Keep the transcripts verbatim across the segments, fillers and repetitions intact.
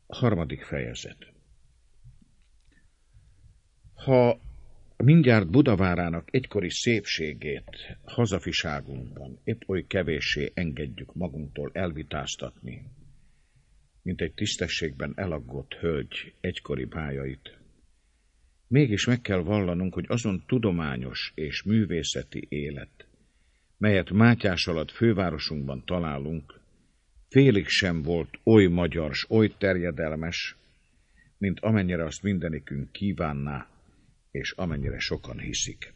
Harmadik fejezet. Ha mindjárt Budavárának egykori szépségét hazafiságunkban épp oly kevéssé engedjük magunktól elvitáztatni, mint egy tisztességben elaggott hölgy egykori bájait, mégis meg kell vallanunk, hogy azon tudományos és művészeti élet, melyet Mátyás alatt fővárosunkban találunk, félig sem volt oly magyar, s oly terjedelmes, mint amennyire azt mindenikünk kívánná, és amennyire sokan hiszik.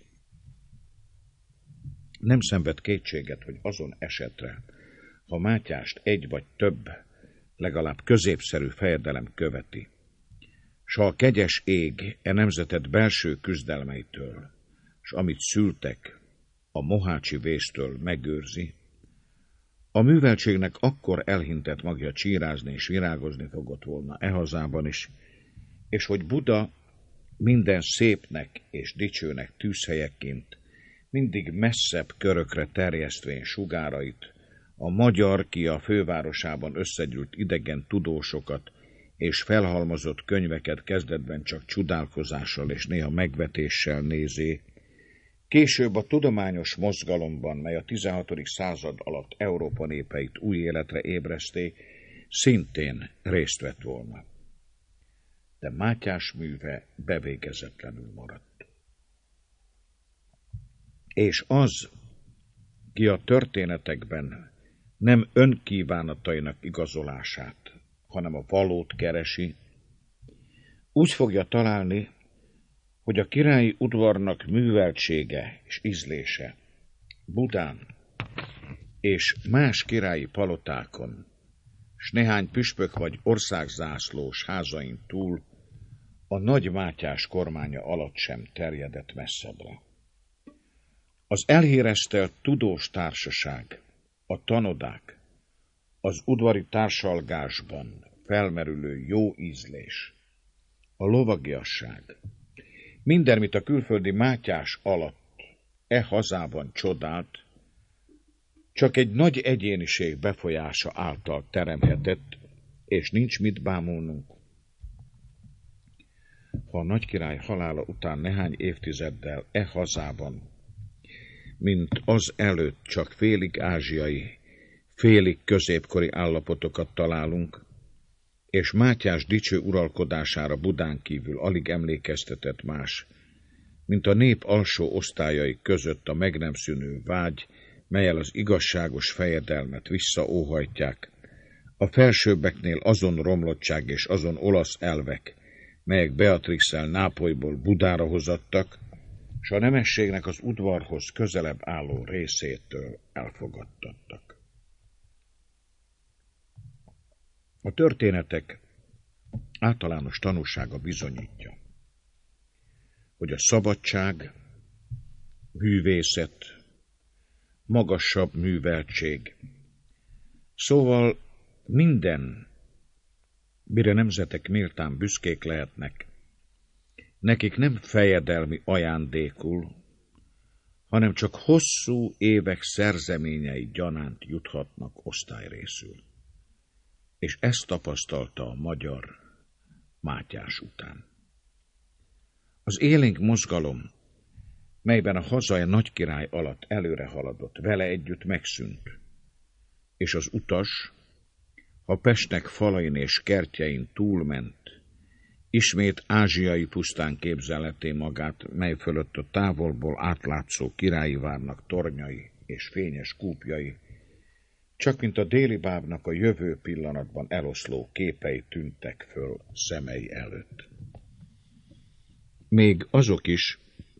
Nem szenved kétséget, hogy azon esetre, ha Mátyást egy vagy több, legalább középszerű fejedelem követi, s ha a kegyes ég e nemzetet belső küzdelmeitől, s amit szültek, a mohácsi vésztől megőrzi, a műveltségnek akkor elhintett magja csírázni és virágozni fogott volna e hazában is, és hogy Buda minden szépnek és dicsőnek tűzhelyekként mindig messzebb körökre terjesztvén sugárait, a magyar ki a fővárosában összegyűlt idegen tudósokat és felhalmozott könyveket kezdetben csak csodálkozással és néha megvetéssel nézé, később a tudományos mozgalomban, mely a tizenhatodik század alatt Európa népeit új életre ébreszté, szintén részt vett volna. De Mátyás műve bevégezetlenül maradt. És az, ki a történetekben nem önkívánatainak igazolását, hanem a valót keresi, úgy fogja találni, hogy a királyi udvarnak műveltsége és ízlése Budán és más királyi palotákon, s néhány püspök vagy országzászlós házain túl a Nagy Mátyás kormánya alatt sem terjedett messzebbre. Az elhíresztelt tudós társaság, a tanodák, az udvari társalgásban felmerülő jó ízlés, a lovagiasság, minden, mit a külföldi Mátyás alatt e hazában csodált, csak egy nagy egyéniség befolyása által teremhetett, és nincs mit bámulnunk. Ha a nagykirály halála után néhány évtizeddel e hazában, mint az előtt csak félig ázsiai, félig középkori állapotokat találunk, és Mátyás dicső uralkodására Budán kívül alig emlékeztetett más, mint a nép alsó osztályai között a meg nem szűnő vágy, mellyel az igazságos fejedelmet visszaóhajtják, a felsőbbeknél azon romlottság és azon olasz elvek, melyek Beatrixsel Nápolyból Budára hozattak, s a nemességnek az udvarhoz közelebb álló részétől elfogadtattak. A történetek általános tanúsága bizonyítja, hogy a szabadság, művészet, magasabb műveltség, szóval minden, mire nemzetek méltán büszkék lehetnek, nekik nem fejedelmi ajándékul, hanem csak hosszú évek szerzeményei gyanánt juthatnak osztályrészül. És ezt tapasztalta a magyar Mátyás után. Az élénk mozgalom, melyben a hazai nagykirály alatt előre haladott, vele együtt megszűnt, és az utas, ha Pestnek falain és kertjein túlment, ismét ázsiai pusztán képzelheté magát, mely fölött a távolból átlátszó királyi várnak tornyai és fényes kúpjai, csak mint a déli bábnak a jövő pillanatban eloszló képei tűntek föl szemei előtt. Még azok is,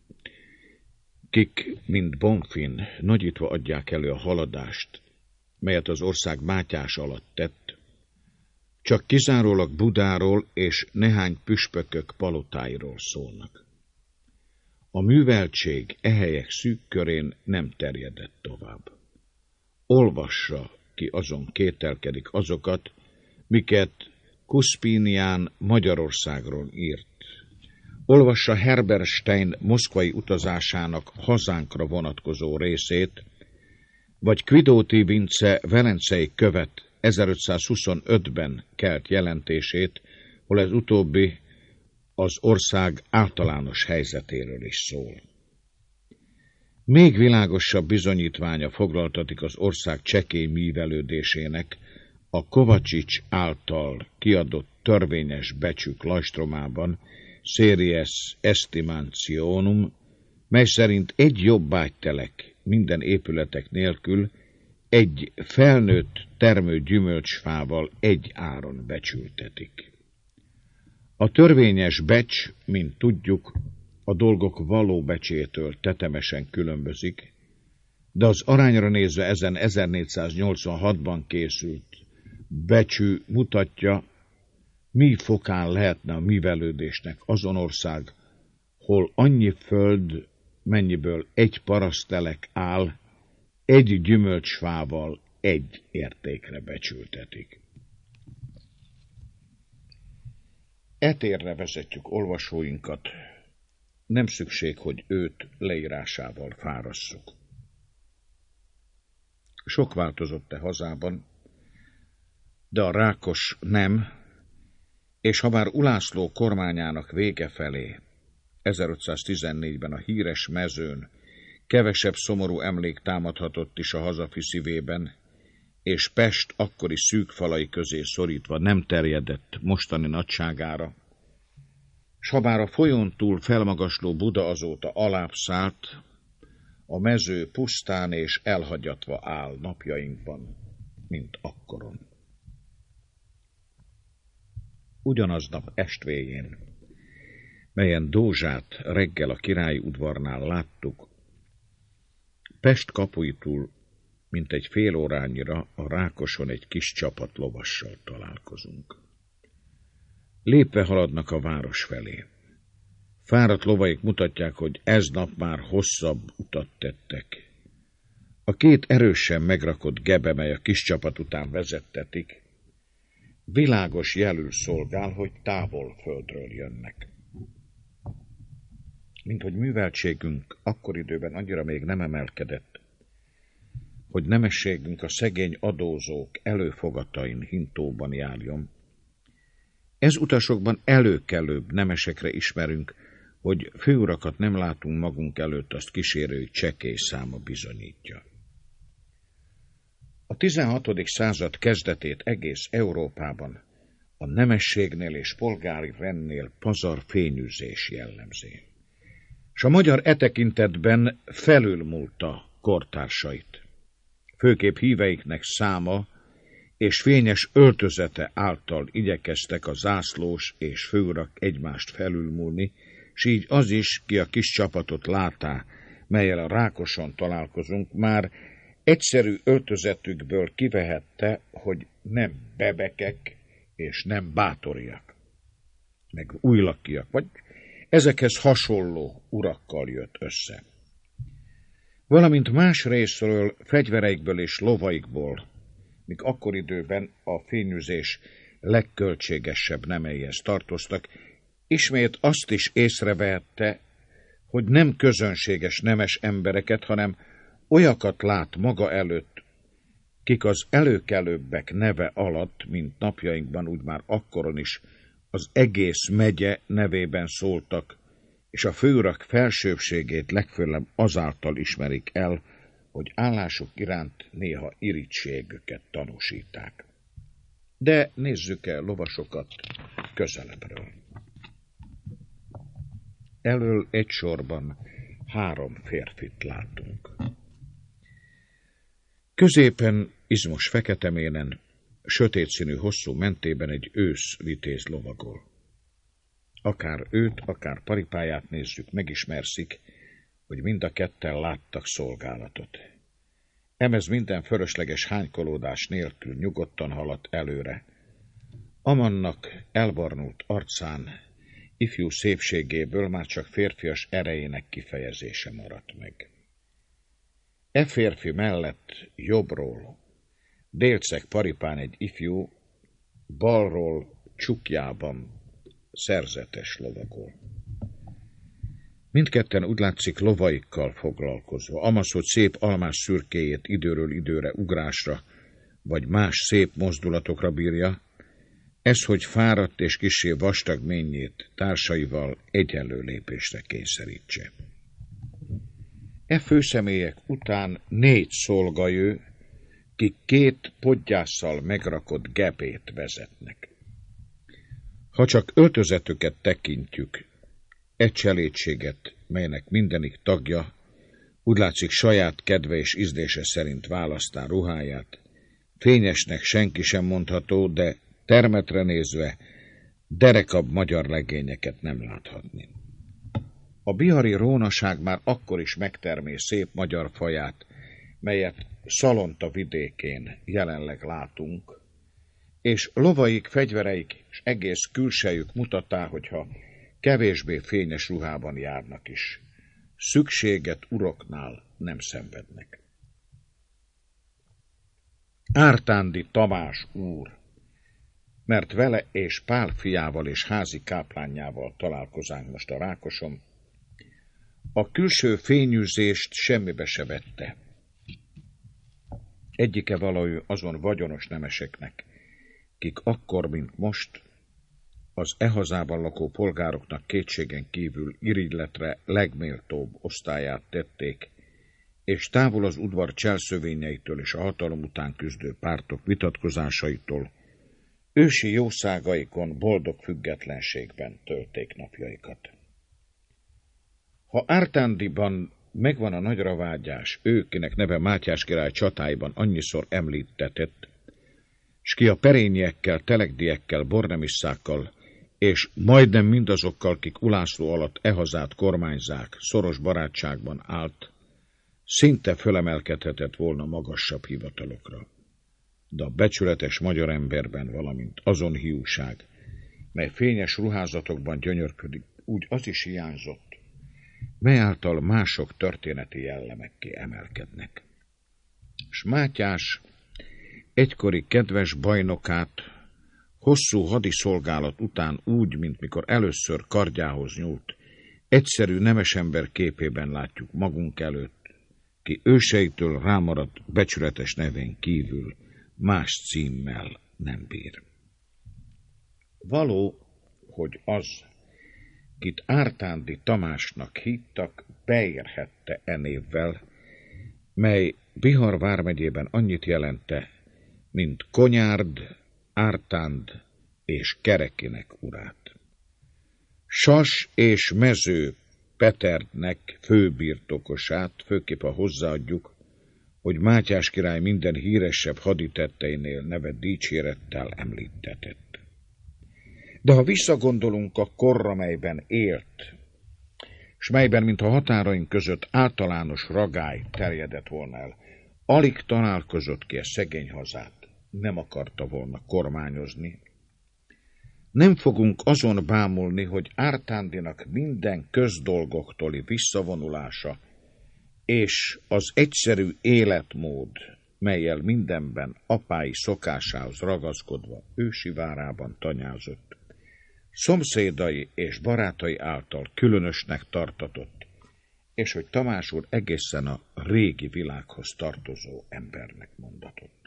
kik, mint Bonfin, nagyítva adják elő a haladást, melyet az ország Mátyás alatt tett, csak kizárólag Budáról és néhány püspökök palotáiról szólnak. A műveltség e helyek szűk körén nem terjedett tovább. Olvassa, ki azon kételkedik azokat, miket Cuspinián Magyarországról írt. Olvassa Herberstein moszkvai utazásának hazánkra vonatkozó részét, vagy Guidóti Vince velencei követ ezerötszázhuszonötben kelt jelentését, hol ez utóbbi az ország általános helyzetéről is szól. Még világosabb bizonyítványa foglaltatik az ország csekély művelődésének a Kovačič által kiadott törvényes becsük lajstromában, Series Estimationum, mely szerint egy jobbágytelek minden épületek nélkül egy felnőtt termő gyümölcsfával egy áron becsültetik. A törvényes becs, mint tudjuk, a dolgok való becsétől tetemesen különbözik, de az arányra nézve ezen ezernégyszáznyolcvanhatban készült becsű mutatja, mi fokán lehetne a művelődésnek azon ország, hol annyi föld, mennyiből egy parasztelek áll, egy gyümölcsfával egy értékre becsültetik. Etérre vezetjük olvasóinkat, nem szükség, hogy őt leírásával fárasszuk. Sok változott e hazában, de a Rákos nem, és ha már Ulászló kormányának vége felé, ezerötszáztizennégyben a híres mezőn kevesebb szomorú emlék támadhatott is a hazafi szívében, és Pest akkori szűk falai közé szorítva nem terjedett mostani nagyságára, s ha bár a folyón túl felmagasló Buda azóta alább szállt, a mező pusztán és elhagyatva áll napjainkban, mint akkoron. Ugyanaznap estvégén, melyen Dózsát reggel a királyi udvarnál láttuk, Pest kapuitól, mint egy fél órányira a Rákoson egy kis csapat lovassal találkozunk. Lépve haladnak a város felé. Fáradt lovaik mutatják, hogy ez nap már hosszabb utat tettek. A két erősen megrakott gebe, mely a kis csapat után vezettetik, világos jelül szolgál, hogy távol földről jönnek. Mint hogy műveltségünk akkor időben annyira még nem emelkedett, hogy nemességünk a szegény adózók előfogatain hintóban járjon. Ez utasokban előkelőbb nemesekre ismerünk, hogy főurakat nem látunk magunk előtt, azt kísérő csekély száma bizonyítja. A tizenhatodik század kezdetét egész Európában a nemességnél és polgári rendnél pazar fényűzés jellemzi. S a magyar e tekintetben felülmúlta kortársait. Főképp híveiknek száma és fényes öltözete által igyekeztek a zászlós és főurak egymást felülmúlni, s így az is, ki a kis csapatot látá, mellyel a Rákoson találkozunk, már egyszerű öltözetükből kivehette, hogy nem bebekek és nem bátoriak, meg újlakiak, vagy ezekhez hasonló urakkal jött össze. Valamint más részről, fegyvereikből és lovaikból, míg akkor időben a fényűzés legköltségesebb nemeihez tartoztak, ismét azt is észrevehette, hogy nem közönséges nemes embereket, hanem olyakat lát maga előtt, kik az előkelőbbek neve alatt, mint napjainkban, úgy már akkoron is az egész megye nevében szóltak, és a főurak felsőbbségét legfőleg azáltal ismerik el, hogy állásuk iránt néha irítségüket tanúsíták. De nézzük el lovasokat közelebbről. Elől egy sorban három férfit látunk. Középen izmos feketeménen, sötét színű hosszú mentében egy ősz vitéz lovagol. Akár őt, akár paripáját nézzük, megismerszik, hogy mind a ketten láttak szolgálatot. Emez minden fölösleges hánykolódás nélkül nyugodtan haladt előre. Amannak elbarnult arcán, ifjú szépségéből már csak férfias erejének kifejezése maradt meg. E férfi mellett jobbról délceg paripán egy ifjú, balról csukjában szerzetes lovagol. Mindketten úgy látszik lovaikkal foglalkozva, amaz, hogy szép almás szürkéjét időről időre ugrásra, vagy más szép mozdulatokra bírja, Ez, hogy fáradt és kissé vastag ménnyét társaival egyenlő lépésre kényszerítse. E főszemélyek után négy szolgajő, kik két podgyásszal megrakott gebét vezetnek. Ha csak öltözetüket tekintjük, e cselédséget, melynek mindenik tagja, úgy látszik saját kedve és ízlése szerint választán ruháját, fényesnek senki sem mondható, de termetre nézve derekabb magyar legényeket nem láthatni. A bihari rónaság már akkor is megtermé szép magyar faját, melyet Szalonta vidékén jelenleg látunk, és lovaik, fegyvereik és egész külsejük mutatá, hogyha kevésbé fényes ruhában járnak is. Szükséget uroknál nem szenvednek. Ártándi Tamás úr, mert vele és Pál fiával és házi káplánjával találkozánk most a Rákoson, a külső fényűzést semmibe se vette. Egyike valahogy azon vagyonos nemeseknek, kik akkor, mint most, az e hazában lakó polgároknak kétségen kívül irigyletre legméltóbb osztályát tették, és távol az udvar cselszövényeitől és a hatalom után küzdő pártok vitatkozásaitól, ősi jószágaikon boldog függetlenségben tölték napjaikat. Ha Ártándiban megvan a nagyra vágyás, ő, kinek neve Mátyás király csatáiban annyiszor említetett, s ki a perényiekkel, telekdiekkel, bornemisszákkal, és majdnem mindazokkal, kik Ulászló alatt e hazát kormányzák, szoros barátságban állt, szinte fölemelkedhetett volna magasabb hivatalokra. De a becsületes magyar emberben, valamint azon hiúság, mely fényes ruházatokban gyönyörködik, úgy az is hiányzott, mely által mások történeti jellemekké emelkednek. S Mátyás egykori kedves bajnokát hosszú hadiszolgálat után úgy, mint mikor először kardjához nyúlt, egyszerű nemesember képében látjuk magunk előtt, ki őseitől rámaradt becsületes nevén kívül más címmel nem bír. Való, hogy az, kit Ártándi Tamásnak hittak, beérhette e névvel, mely Bihar vármegyében annyit jelente, mint Konyárd, Ártánd és Kerekinek urát. Sas és Mező Peterdnek főbirtokosát főképp a hozzáadjuk, hogy Mátyás király minden híresebb haditetteinél neve dicsérettel említetett. De ha visszagondolunk a korra, melyben élt, s melyben, mint a határaink között általános ragály terjedett volna el, alig találkozott ki a szegény hazát, nem akarta volna kormányozni, nem fogunk azon bámulni, hogy Ártándinak minden közdolgoktól visszavonulása és az egyszerű életmód, mellyel mindenben apái szokásához ragaszkodva ősi várában tanyázott, szomszédai és barátai által különösnek tartatott, és hogy Tamás úr egészen a régi világhoz tartozó embernek mondatott.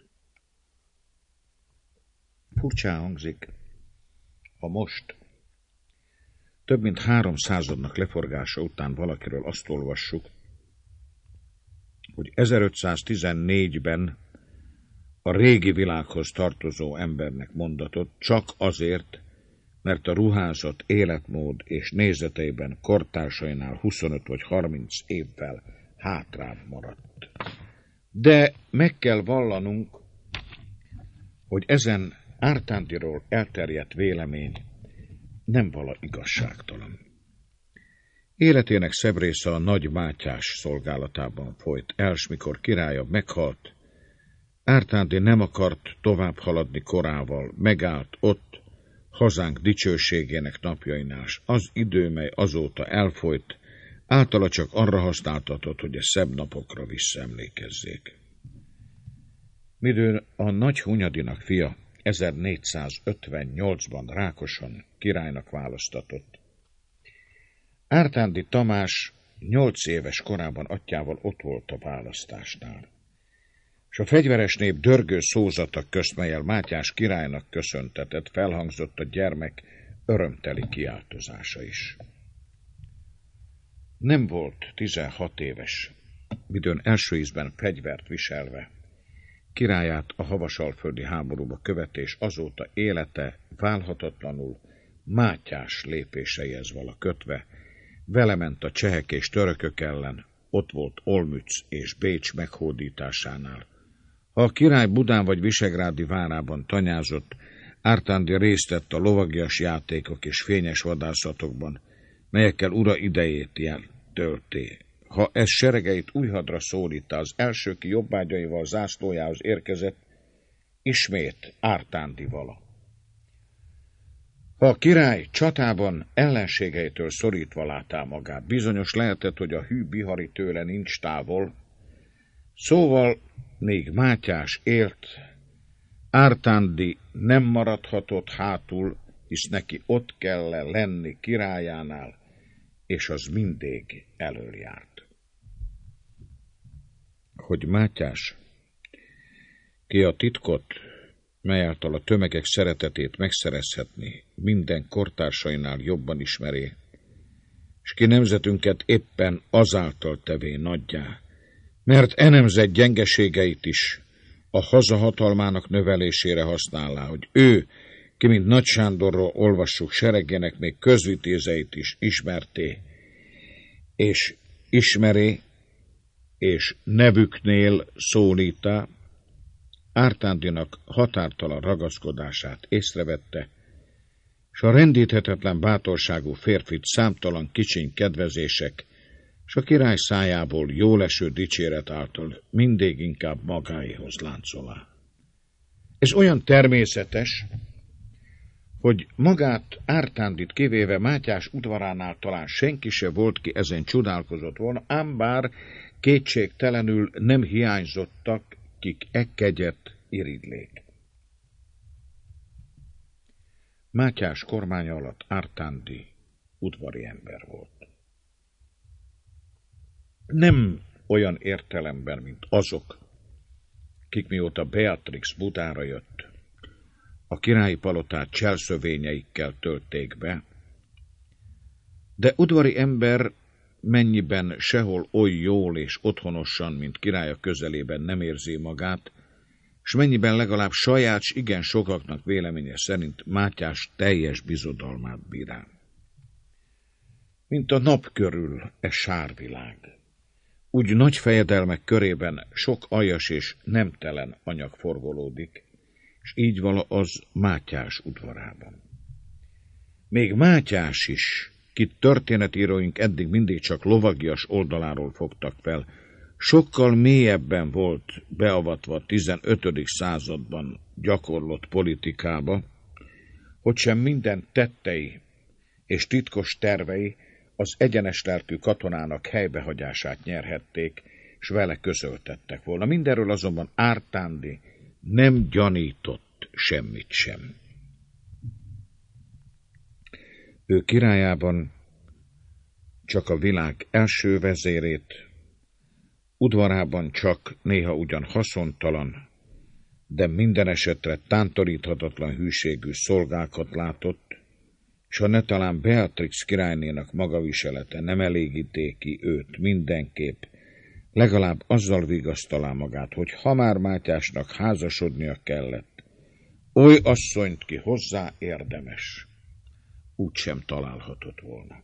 Furcsán hangzik, ha most, több mint három századnak leforgása után valakiről azt olvassuk, hogy ezerötszáztizennégyben a régi világhoz tartozó embernek mondatott, csak azért, mert a ruházat, életmód és nézeteiben kortársainál huszonöt vagy harminc évvel hátrább maradt. De meg kell vallanunk, hogy ezen Ártándiról elterjedt vélemény nem vala igazságtalan. Életének szebb része a Nagy Mátyás szolgálatában folyt el, s mikor királya meghalt, Ártándi nem akart tovább haladni korával, megállt ott, hazánk dicsőségének napjainál, az idő, mely azóta elfolyt, általa csak arra használtatott, hogy a szebb napokra visszaemlékezzék. Midőn a Nagy Hunyadinak fia ezernégyszázötvennyolcban Rákoson királynak választatott. Ártándi Tamás nyolc éves korában atyával ott volt a választásnál. és a fegyveres nép dörgő szózata közt, melyel Mátyás királynak köszöntetett, felhangzott a gyermek örömteli kiáltozása is. Nem volt tizenhat éves, midőn első ízben fegyvert viselve királyát a havasalföldi háborúba követés, azóta élete válhatatlanul Mátyás lépéseihez vala kötve, vele ment a csehek és törökök ellen, ott volt Olmütz és Bécs meghódításánál. Ha a király Budán vagy Visegrádi várában tanyázott, Ártándi részt vett a lovagias játékok és fényes vadászatokban, melyekkel ura idejét tölté. Ha ez seregeit új hadra szólítta, az első, ki jobbágyaival zászlójához érkezett, ismét Ártándi vala. Ha a király csatában ellenségeitől szorítva látá magát, bizonyos lehetett, hogy a hű Bihari tőle nincs távol, szóval még Mátyás élt, Ártándi nem maradhatott hátul, hisz neki ott kell lenni királyánál, és az mindig elől járt. Hogy Mátyás, ki a titkot, mely által a tömegek szeretetét megszerezhetni, minden kortársainál jobban ismeré, és ki nemzetünket éppen azáltal tevé nagyjá, mert e nemzet gyengeségeit is a hazahatalmának növelésére használná, hogy ő, ki mint Nagy Sándorról olvassuk, seregének még közvitézeit is ismerté, és ismeré, és nevüknél szólítá, Ártándinak határtalan ragaszkodását észrevette, s a rendíthetetlen bátorságú férfit számtalan kicsiny kedvezések, s a király szájából jóleső dicséret által mindig inkább magáéhoz láncolá. Ez olyan természetes, hogy magát Ártándit kivéve Mátyás udvaránál talán senki se volt, ki ezen csodálkozott volna, ám bár kétségtelenül nem hiányzottak, kik e kegyet iriglék. Mátyás kormánya alatt Ártándi udvari ember volt. Nem olyan értelemben, mint azok, kik mióta Beatrix Budára jött, a királyi palotát cselszövényeikkel tölték be, de udvari ember mennyiben sehol oly jól és otthonosan, mint királya közelében nem érzi magát, s mennyiben legalább saját s igen sokaknak véleménye szerint Mátyás teljes bizodalmát bírál. Mint a nap körül e sárvilág, úgy nagy fejedelmek körében sok aljas és nemtelen anyag forgolódik, és így vala az Mátyás udvarában. Még Mátyás is, kit történetíróink eddig mindig csak lovagias oldaláról fogtak fel, sokkal mélyebben volt beavatva a tizenötödik században gyakorlott politikába, hogy sem minden tettei és titkos tervei az egyenes lelkű katonának helybehagyását nyerhették, s vele közöltettek volna. Mindenről azonban Ártándi nem gyanított semmit sem. Ő királyában csak a világ első vezérét, udvarában csak néha ugyan haszontalan, de minden esetre tántoríthatatlan hűségű szolgákat látott, s ha ne talán Beatrix királynénak magaviselete nem elégíté ki őt mindenképp, legalább azzal vigasztalá magát, hogy ha már Mátyásnak házasodnia kellett, oly asszonyt, ki hozzá érdemes, úgysem találhatott volna.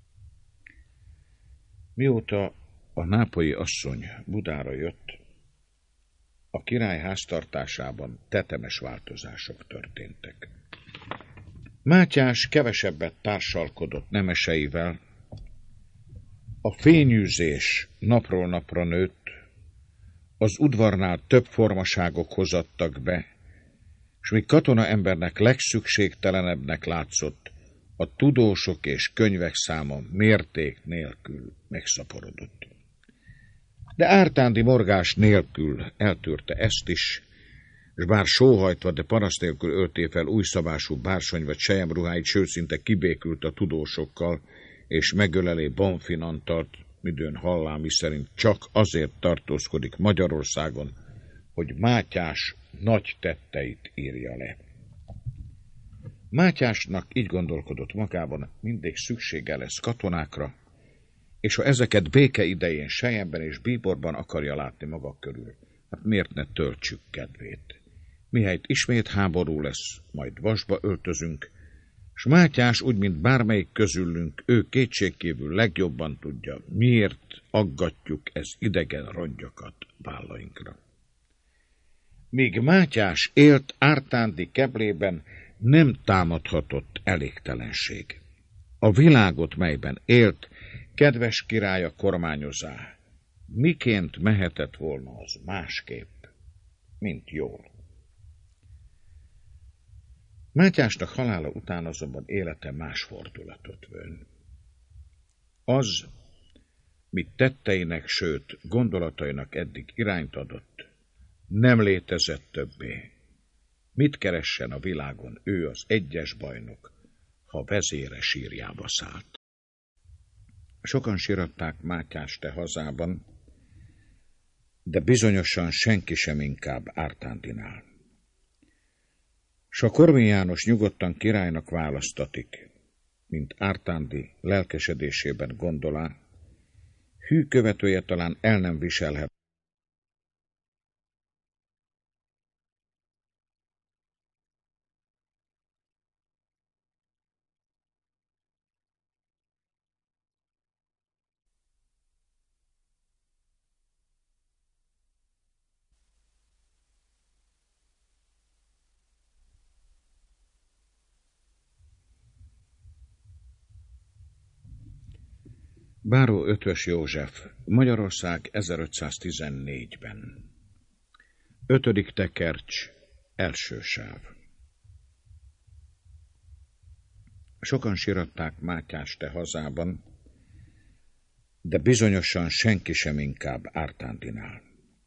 Mióta a nápolyi asszony Budára jött, a király háztartásában tetemes változások történtek. Mátyás kevesebbet társalkodott nemeseivel, a fényűzés napról napra nőtt, az udvarnál több formaságok hozattak be, s míg katona embernek legszükségtelenebbnek látszott, a tudósok és könyvek száma mérték nélkül megszaporodott. De Ártándi morgás nélkül eltűrte ezt is, és bár sóhajtva, de paraszt nélkül ölté fel új szabású bársony vagy selyemruháit, sőt szinte kibékült a tudósokkal, és megölelé Bonfinantart, midőn hallá, miszerint csak azért tartózkodik Magyarországon, hogy Mátyás nagy tetteit írja le. Mátyásnak így gondolkodott magában, mindig szüksége lesz katonákra, és ha ezeket béke idején Selyemben és Bíborban akarja látni maga körül, hát miért ne töltsük kedvét? Mihelyt ismét háború lesz, majd vasba öltözünk, s Mátyás úgy, mint bármelyik közülünk, ő kétségkívül legjobban tudja, miért aggatjuk ez idegen rongyokat vállainkra. Míg Mátyás élt Ártándi keblében, nem támadhatott elégtelenség. A világot, melyben élt, kedves királya kormányozá, miként mehetett volna az másképp, mint jól. Mátyásnak halála után azonban élete más fordulatot vön. Az, mit tetteinek, sőt gondolatainak eddig irányt adott, nem létezett többé. Mit keressen a világon ő, az egyes bajnok, ha vezére sírjába szállt? Sokan síratták Mátyás te hazában, de bizonyosan senki sem inkább Ártándinál. S a Korvin János nyugodtan királynak választatik, mint Ártándi lelkesedésében gondolá, hű követője talán el nem viselhet. Báró Ötvös József, Magyarország ezerötszáztizennégyben. Ötödik tekercs, első sáv. Sokan síratták Mátyás te hazában, de bizonyosan senki sem inkább Ártándinál.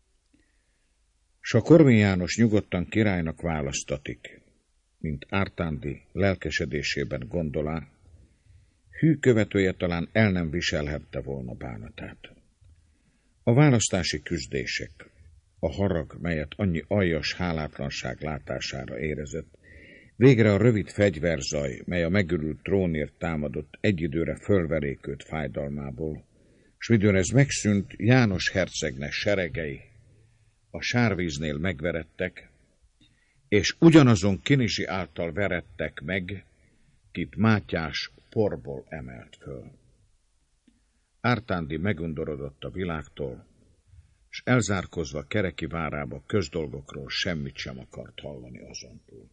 S a Korvin János nyugodtan királynak választatik, mint Ártándi lelkesedésében gondolá, hű követője talán el nem viselhette volna bánatát. A választási küzdések, a harag, melyet annyi aljas hálátlanság látására érezett, végre a rövid fegyverzaj, mely a megörült trónért támadott egy időre fölverékült fájdalmából, s midőn ez megszűnt, János hercegnek seregei a sárvíznél megverettek, és ugyanazon Kinizsi által verettek meg, kit Mátyás porból emelt föl. Ártándi megundorodott a világtól, s elzárkozva Kereki várába közdolgokról semmit sem akart hallani azontúl.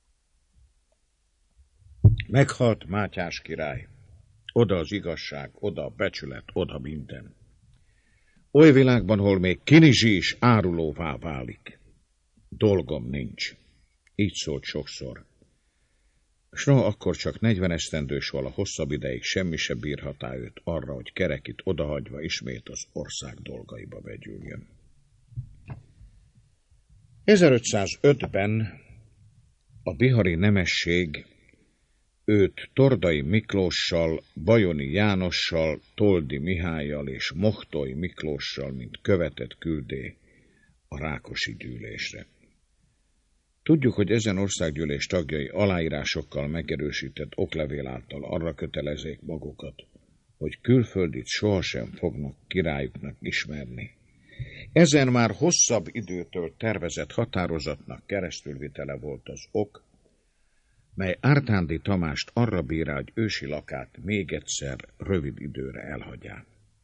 Meghalt Mátyás király, oda az igazság, oda a becsület, oda minden. Oly világban, hol még Kinizsi is árulóvá válik. Dolgom nincs. Így szólt sokszor. S no, akkor csak negyven esztendős vala hosszabb ideig semmi se bírhatá őt arra, hogy Kerekit odahagyva ismét az ország dolgaiba vegyüljön. ezerötszázötben a bihari nemesség őt Tordai Miklóssal, Bajoni Jánossal, Toldi Mihályjal és Mohtoy Miklóssal, mint követet küldé a Rákosi gyűlésre. Tudjuk, hogy ezen országgyűlés tagjai aláírásokkal megerősített oklevél által arra kötelezzék magukat, hogy külföldit sohasem fognak királyuknak ismerni. Ezen már hosszabb időtől tervezett határozatnak keresztülvitele volt az ok, mely Ártándi Tamást arra bírál, hogy ősi lakát még egyszer rövid időre elhagyják.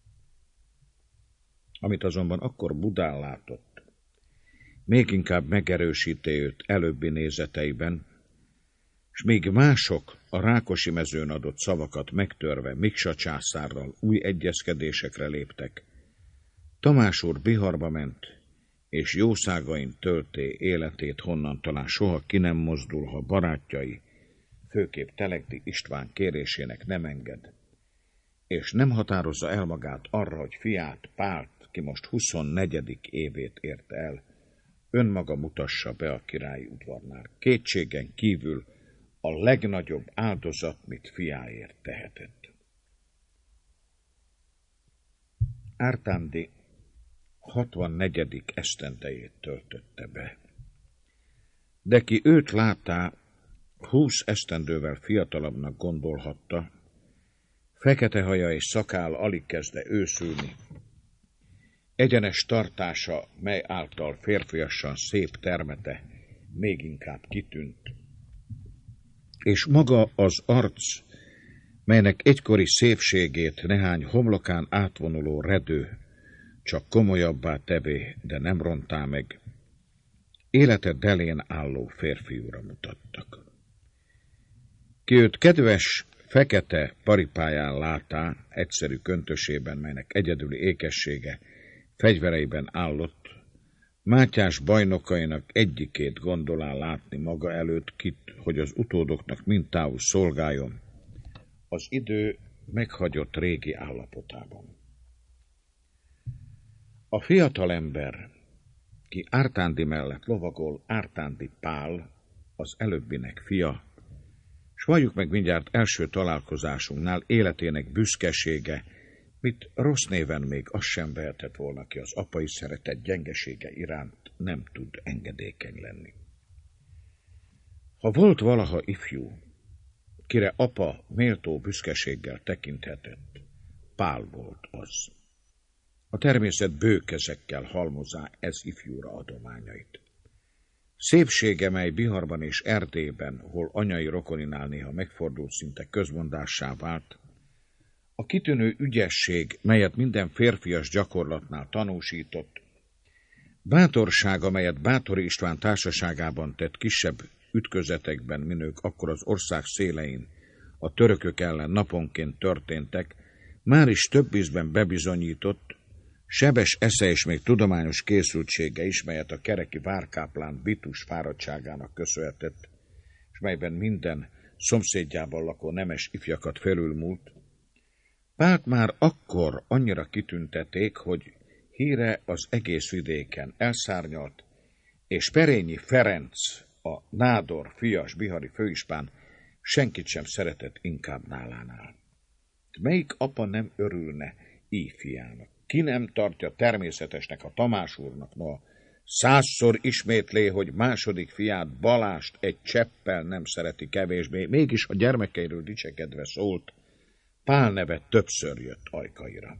Amit azonban akkor Budán látott, még inkább megerősíti őt előbbi nézeteiben, s még mások a Rákosi mezőn adott szavakat megtörve Miksa császárral új egyezkedésekre léptek. Tamás úr Biharba ment, és jószágain tölté életét, honnan talán soha ki nem mozdul, ha barátjai, főképp Telegdi István kérésének nem enged, és nem határozza el magát arra, hogy fiát, Pált, ki most huszonnegyedik évét érte el, önmaga mutassa be a királyi udvarnál. Kétségen kívül a legnagyobb áldozat, mit fiáért tehetett. Ártándi hatvannegyedik esztendejét töltötte be. De ki őt látá, húsz esztendővel fiatalabbnak gondolhatta, fekete haja és szakál alig kezdte őszülni. Egyenes tartása, mely által férfiasan szép termete még inkább kitűnt. És maga az arc, melynek egykori szépségét nehány homlokán átvonuló redő csak komolyabbá tevé, de nem rontá meg, élete delén álló férfiúra mutattak. Ki őt kedves, fekete paripáján látá, egyszerű köntösében, melynek egyedüli ékessége fegyvereiben állott, Mátyás bajnokainak egyikét gondolá látni maga előtt, kit, hogy az utódoknak mintául szolgáljon, az idő meghagyott régi állapotában. A fiatalember, ki Ártándi mellett lovagol, Ártándi Pál, az előbbinek fia, s valljuk meg mindjárt első találkozásunknál életének büszkesége, mit rossz néven még az sem vehetett volna, ki az apai szeretet gyengesége iránt nem tud engedékeny lenni. Ha volt valaha ifjú, kire apa méltó büszkeséggel tekinthetett, Pál volt az. A természet bő kezekkel halmozá ez ifjúra adományait. Szépsége, mely Biharban és Erdélyben, hol anyai rokoninál néha megfordult, szinte közmondássá vált, a kitűnő ügyesség, melyet minden férfias gyakorlatnál tanúsított, bátorsága, melyet Báthori István társaságában tett kisebb ütközetekben, minők akkor az ország szélein a törökök ellen naponként történtek, már is több ízben bebizonyított, sebes esze és még tudományos készültsége is, melyet a kereki várkáplán Vitus fáradtságának köszönhetett, és melyben minden szomszédjában lakó nemes ifjakat felülmúlt, Pált már akkor annyira kitüntették, hogy híre az egész vidéken elszárnyalt, és Perényi Ferenc, a nádor fias bihari főispán senkit sem szeretett inkább nálánál. Melyik apa nem örülne így fiának? Ki nem tartja természetesnek a Tamás úrnak, no, százszor ismétlé, hogy második fiát, Balást egy cseppel nem szereti kevésbé, mégis a gyermekeiről dicsekedve szólt, Pál neve többször jött ajkaira.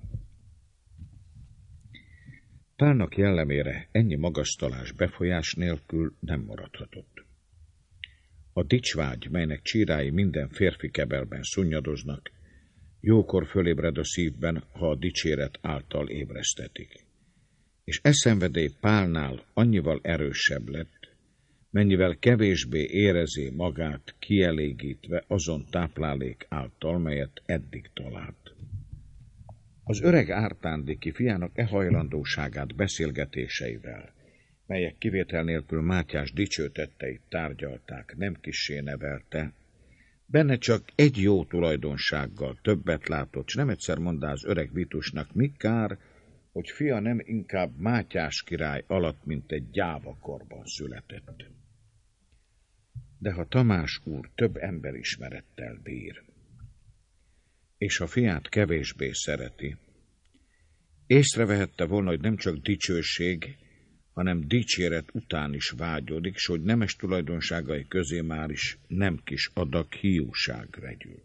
Pálnak jellemére ennyi magasztalás befolyás nélkül nem maradhatott. A dicsvágy, melynek csírái minden férfi kebelben szunnyadoznak, jókor fölébred a szívben, ha a dicséret által ébresztetik. És e szenvedély Pálnál annyival erősebb lett, mennyivel kevésbé érezi magát kielégítve azon táplálék által, melyet eddig talált. Az öreg Ártándiki fiának e hajlandóságát beszélgetéseivel, melyek kivétel nélkül Mátyás dicsőtetteit tárgyalták, nem kissé nevelte, benne csak egy jó tulajdonsággal többet látott, s nem egyszer mondá az öreg Vitusnak, mi kár, hogy fia nem inkább Mátyás király alatt, mint egy gyávakorban született. De ha Tamás úr több emberismerettel bír, és a fiát kevésbé szereti, észrevehette volna, hogy nem csak dicsőség, hanem dicséret után is vágyódik, s hogy nemes tulajdonságai közé már is nem kis adag hiúság vegyül.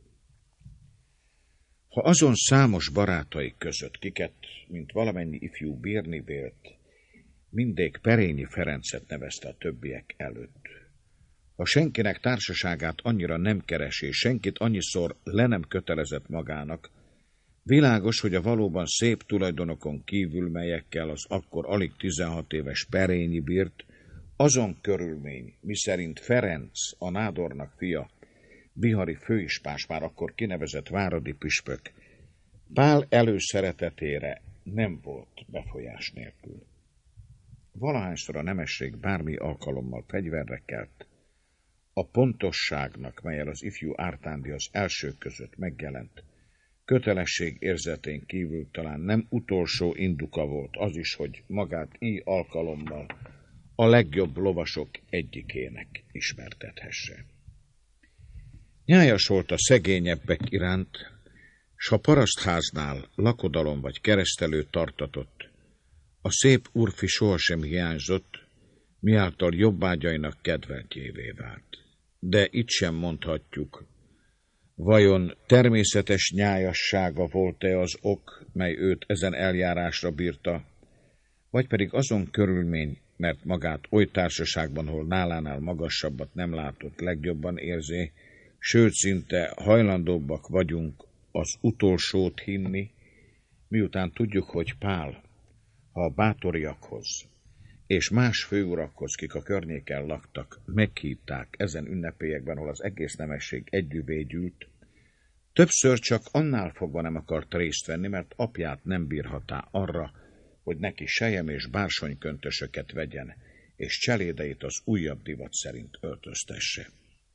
Ha azon számos barátai között, kiket, mint valamennyi ifjú bírni vélt, mindék Perényi Ferencet nevezte a többiek előtt, ha senkinek társaságát annyira nem keresi, és senkit annyiszor le nem kötelezett magának, világos, hogy a valóban szép tulajdonokon kívül, melyekkel az akkor alig tizenhat éves Perényi bírt, azon körülmény, miszerint Ferenc, a nádornak fia, bihari főispás, már akkor kinevezett váradi püspök, Pál előszeretetére nem volt befolyás nélkül. Valahányszor a nemesség bármi alkalommal fegyverre kelt, a pontosságnak, melyel az ifjú Ártándi az elsők között megjelent, kötelesség érzetén kívül talán nem utolsó induka volt az is, hogy magát így alkalommal a legjobb lovasok egyikének ismertethesse. Nyájas volt a szegényebbek iránt, s ha parasztháznál lakodalom vagy keresztelő tartatott, A szép úrfi sohasem hiányzott, miáltal jobbágyainak kedveltjévé vált. De itt sem mondhatjuk, vajon természetes nyájassága volt-e az ok, mely őt ezen eljárásra bírta, vagy pedig azon körülmény, mert magát oly társaságban, hol nálánál magasabbat nem látott, legjobban érzé, sőt, szinte hajlandóbbak vagyunk az utolsót hinni, miután tudjuk, hogy Pál, ha a bátoriakhoz és más főurakhoz, kik a környéken laktak, meghívták ezen ünnepélyekben, ahol az egész nemesség együvé gyűlt, többször csak annál fogva nem akart részt venni, mert apját nem bírhatá arra, hogy neki sejem és bársonyköntösöket vegyen, és cselédeit az újabb divat szerint öltöztesse.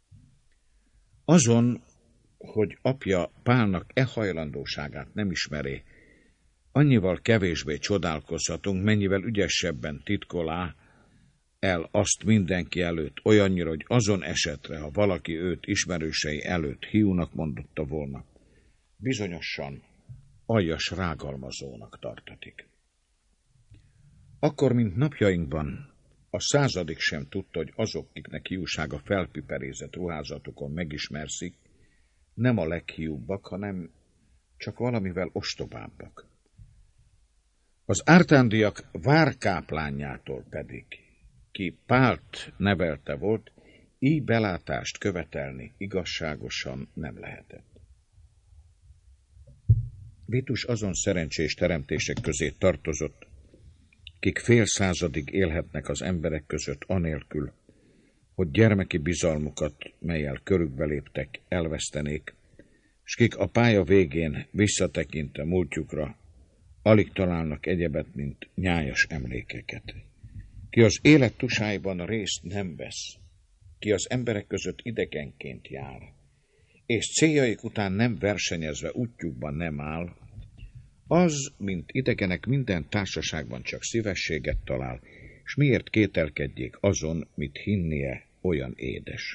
Azon, hogy apja Pálnak e hajlandóságát nem ismeré, annyival kevésbé csodálkozhatunk, mennyivel ügyesebben titkolá el azt mindenki előtt, olyannyira, hogy azon esetre, ha valaki őt ismerősei előtt hiúnak mondotta volna, bizonyosan aljas rágalmazónak tartatik. Akkor, mint napjainkban, a századik sem tudta, hogy azok, kiknek hiúsága felpiperézett ruházatukon megismerszik, nem a leghiúbbak, hanem csak valamivel ostobábbak. Az ártándiak várkáplányától pedig, ki Pált nevelte volt, így belátást követelni igazságosan nem lehetett. Vitus azon szerencsés teremtések közé tartozott, kik fél századig élhetnek az emberek között anélkül, hogy gyermeki bizalmukat, melyel körükbe léptek, elvesztenék, s kik a pálya végén visszatekintve múltjukra alig találnak egyebet, mint nyájas emlékeket. Ki az élet tusáiban részt nem vesz, ki az emberek között idegenként jár, és céljaik után nem versenyezve útjukban nem áll, az, mint idegenek minden társaságban csak szívességet talál, s miért kételkedjék azon, mit hinnie olyan édes.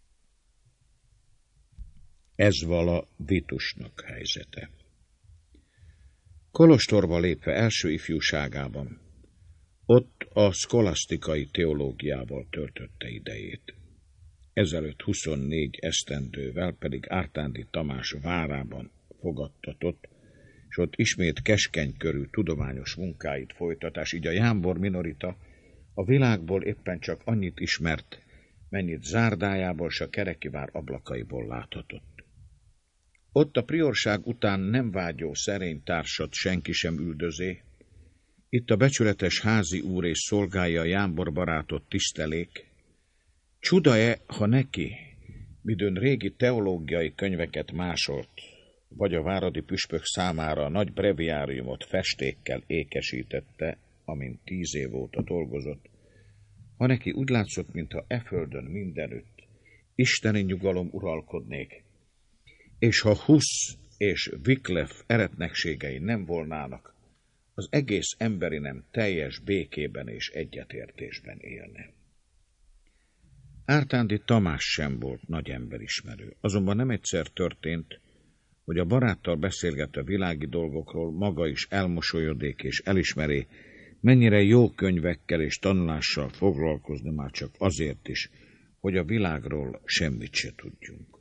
Ez vala Vitusnak helyzete. Kolostorba lépve első ifjúságában, ott a szkolasztikai teológiával töltötte idejét. Ezelőtt huszonnégy esztendővel pedig Ártándi Tamás várában fogadtatott, és ott ismét keskeny körű tudományos munkáit folytatás, így a jámbor minorita a világból éppen csak annyit ismert, mennyit zárdájából s a Kerekivár ablakaiból láthatott. Ott a priorság után nem vágyó szerény társat senki sem üldözé, itt a becsületes házi úr és szolgálja a jámbor barátot tisztelék. Csuda-e, ha neki, midőn régi teológiai könyveket másolt, vagy a váradi püspök számára a nagy breviáriumot festékkel ékesítette, amint tíz év óta dolgozott, ha neki úgy látszott, mintha e földön mindenütt isteni nyugalom uralkodnék, és ha Husz és Wycliffe eretnekségei nem volnának, az egész emberi nem teljes békében és egyetértésben élne. Ártándi Tamás sem volt nagy emberismerő, azonban nem egyszer történt, hogy a baráttal beszélgetve világi dolgokról maga is elmosolyodék és elismeré, mennyire jó könyvekkel és tanulással foglalkozni már csak azért is, hogy a világról semmit se tudjunk.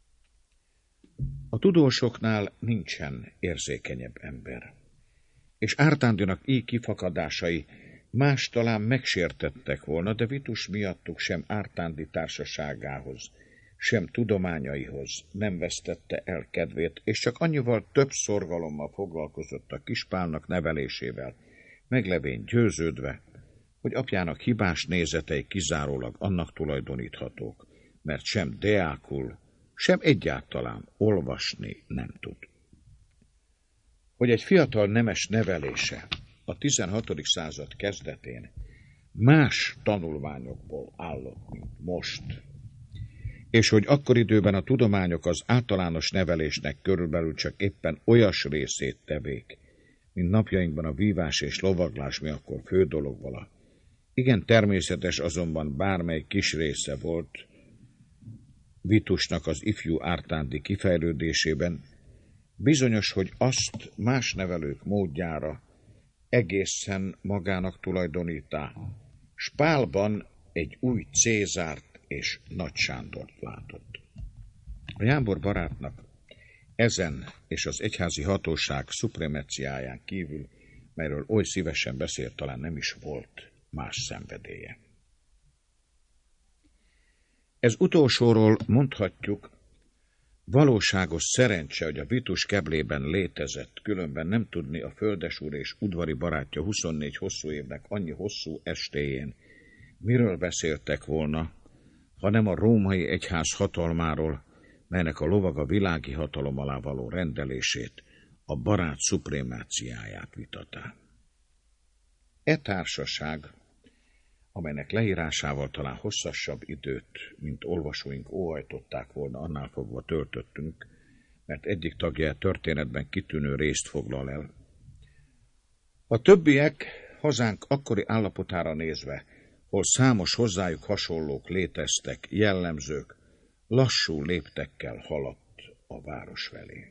A tudósoknál nincsen érzékenyebb ember, és Ártándinak így kifakadásai más talán megsértettek volna, de Vitus miattuk sem Ártándi társaságához, sem tudományaihoz nem vesztette el kedvét, és csak annyival több szorgalommal foglalkozott a kispálnak nevelésével, meglevén győződve, hogy apjának hibás nézetei kizárólag annak tulajdoníthatók, mert sem deákul, sem egyáltalán olvasni nem tud. Hogy egy fiatal nemes nevelése a tizenhatodik század kezdetén más tanulmányokból állott, mint most, és hogy akkor időben a tudományok az általános nevelésnek körülbelül csak éppen olyas részét tevék, mint napjainkban a vívás és lovaglás, mi akkor fő dolog vala. Igen természetes azonban bármely kis része volt Vitusnak az ifjú Ártándi kifejlődésében, bizonyos, hogy azt más nevelők módjára egészen magának tulajdonítá, s Pálban egy új Cézárt és Nagy Sándort látott. A Jámbor barátnak ezen és az egyházi hatóság szupremeciáján kívül, melyről oly szívesen beszélt, talán nem is volt más szenvedélye. Ez utolsóról mondhatjuk, valóságos szerencse, hogy a Vitus keblében létezett, különben nem tudni a földesúr és udvari barátja huszonnégy hosszú évnek annyi hosszú estéjén miről beszéltek volna, hanem a római egyház hatalmáról, melynek a lovaga világi hatalom alá való rendelését, a barát szuprémáciáját vitatá. E társaság, amelynek leírásával talán hosszasabb időt, mint olvasóink óhajtották volna, annál fogva töltöttünk, mert egyik tagja történetben kitűnő részt foglal el. A többiek hazánk akkori állapotára nézve, hol számos hozzájuk hasonlók léteztek, jellemzők, lassú léptekkel haladt a város felé.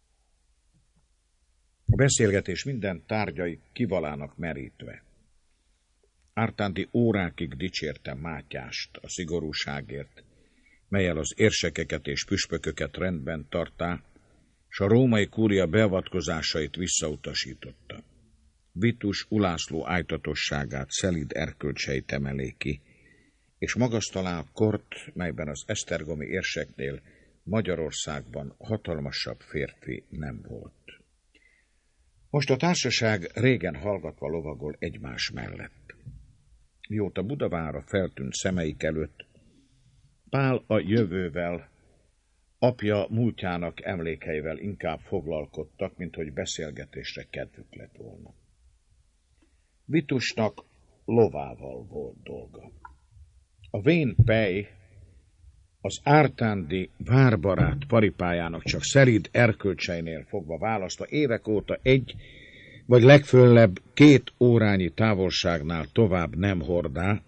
A beszélgetés minden tárgyai kivalának merítve. Ártándi órákig dicsérte Mátyást a szigorúságért, mellyel az érsekeket és püspököket rendben tartá, s a római kúria beavatkozásait visszautasította. Vitus Ulászló ájtatosságát, szelíd erkölcseit emelé ki, és magasztalá a kort, melyben az esztergomi érseknél Magyarországban hatalmasabb férfi nem volt. Most a társaság régen hallgatva lovagol egymás mellett. Mióta Budavára feltűnt szemeik előtt, Pál a jövővel, apja múltjának emlékeivel inkább foglalkodtak, mint hogy beszélgetésre kedvük lett volna. Vitusnak lovával volt dolga. A vén pej az ártándi várbarát paripájának csak szelíd erkölcseinél fogva választva évek óta egy vagy legföllebb két órányi távolságnál tovább nem hordá,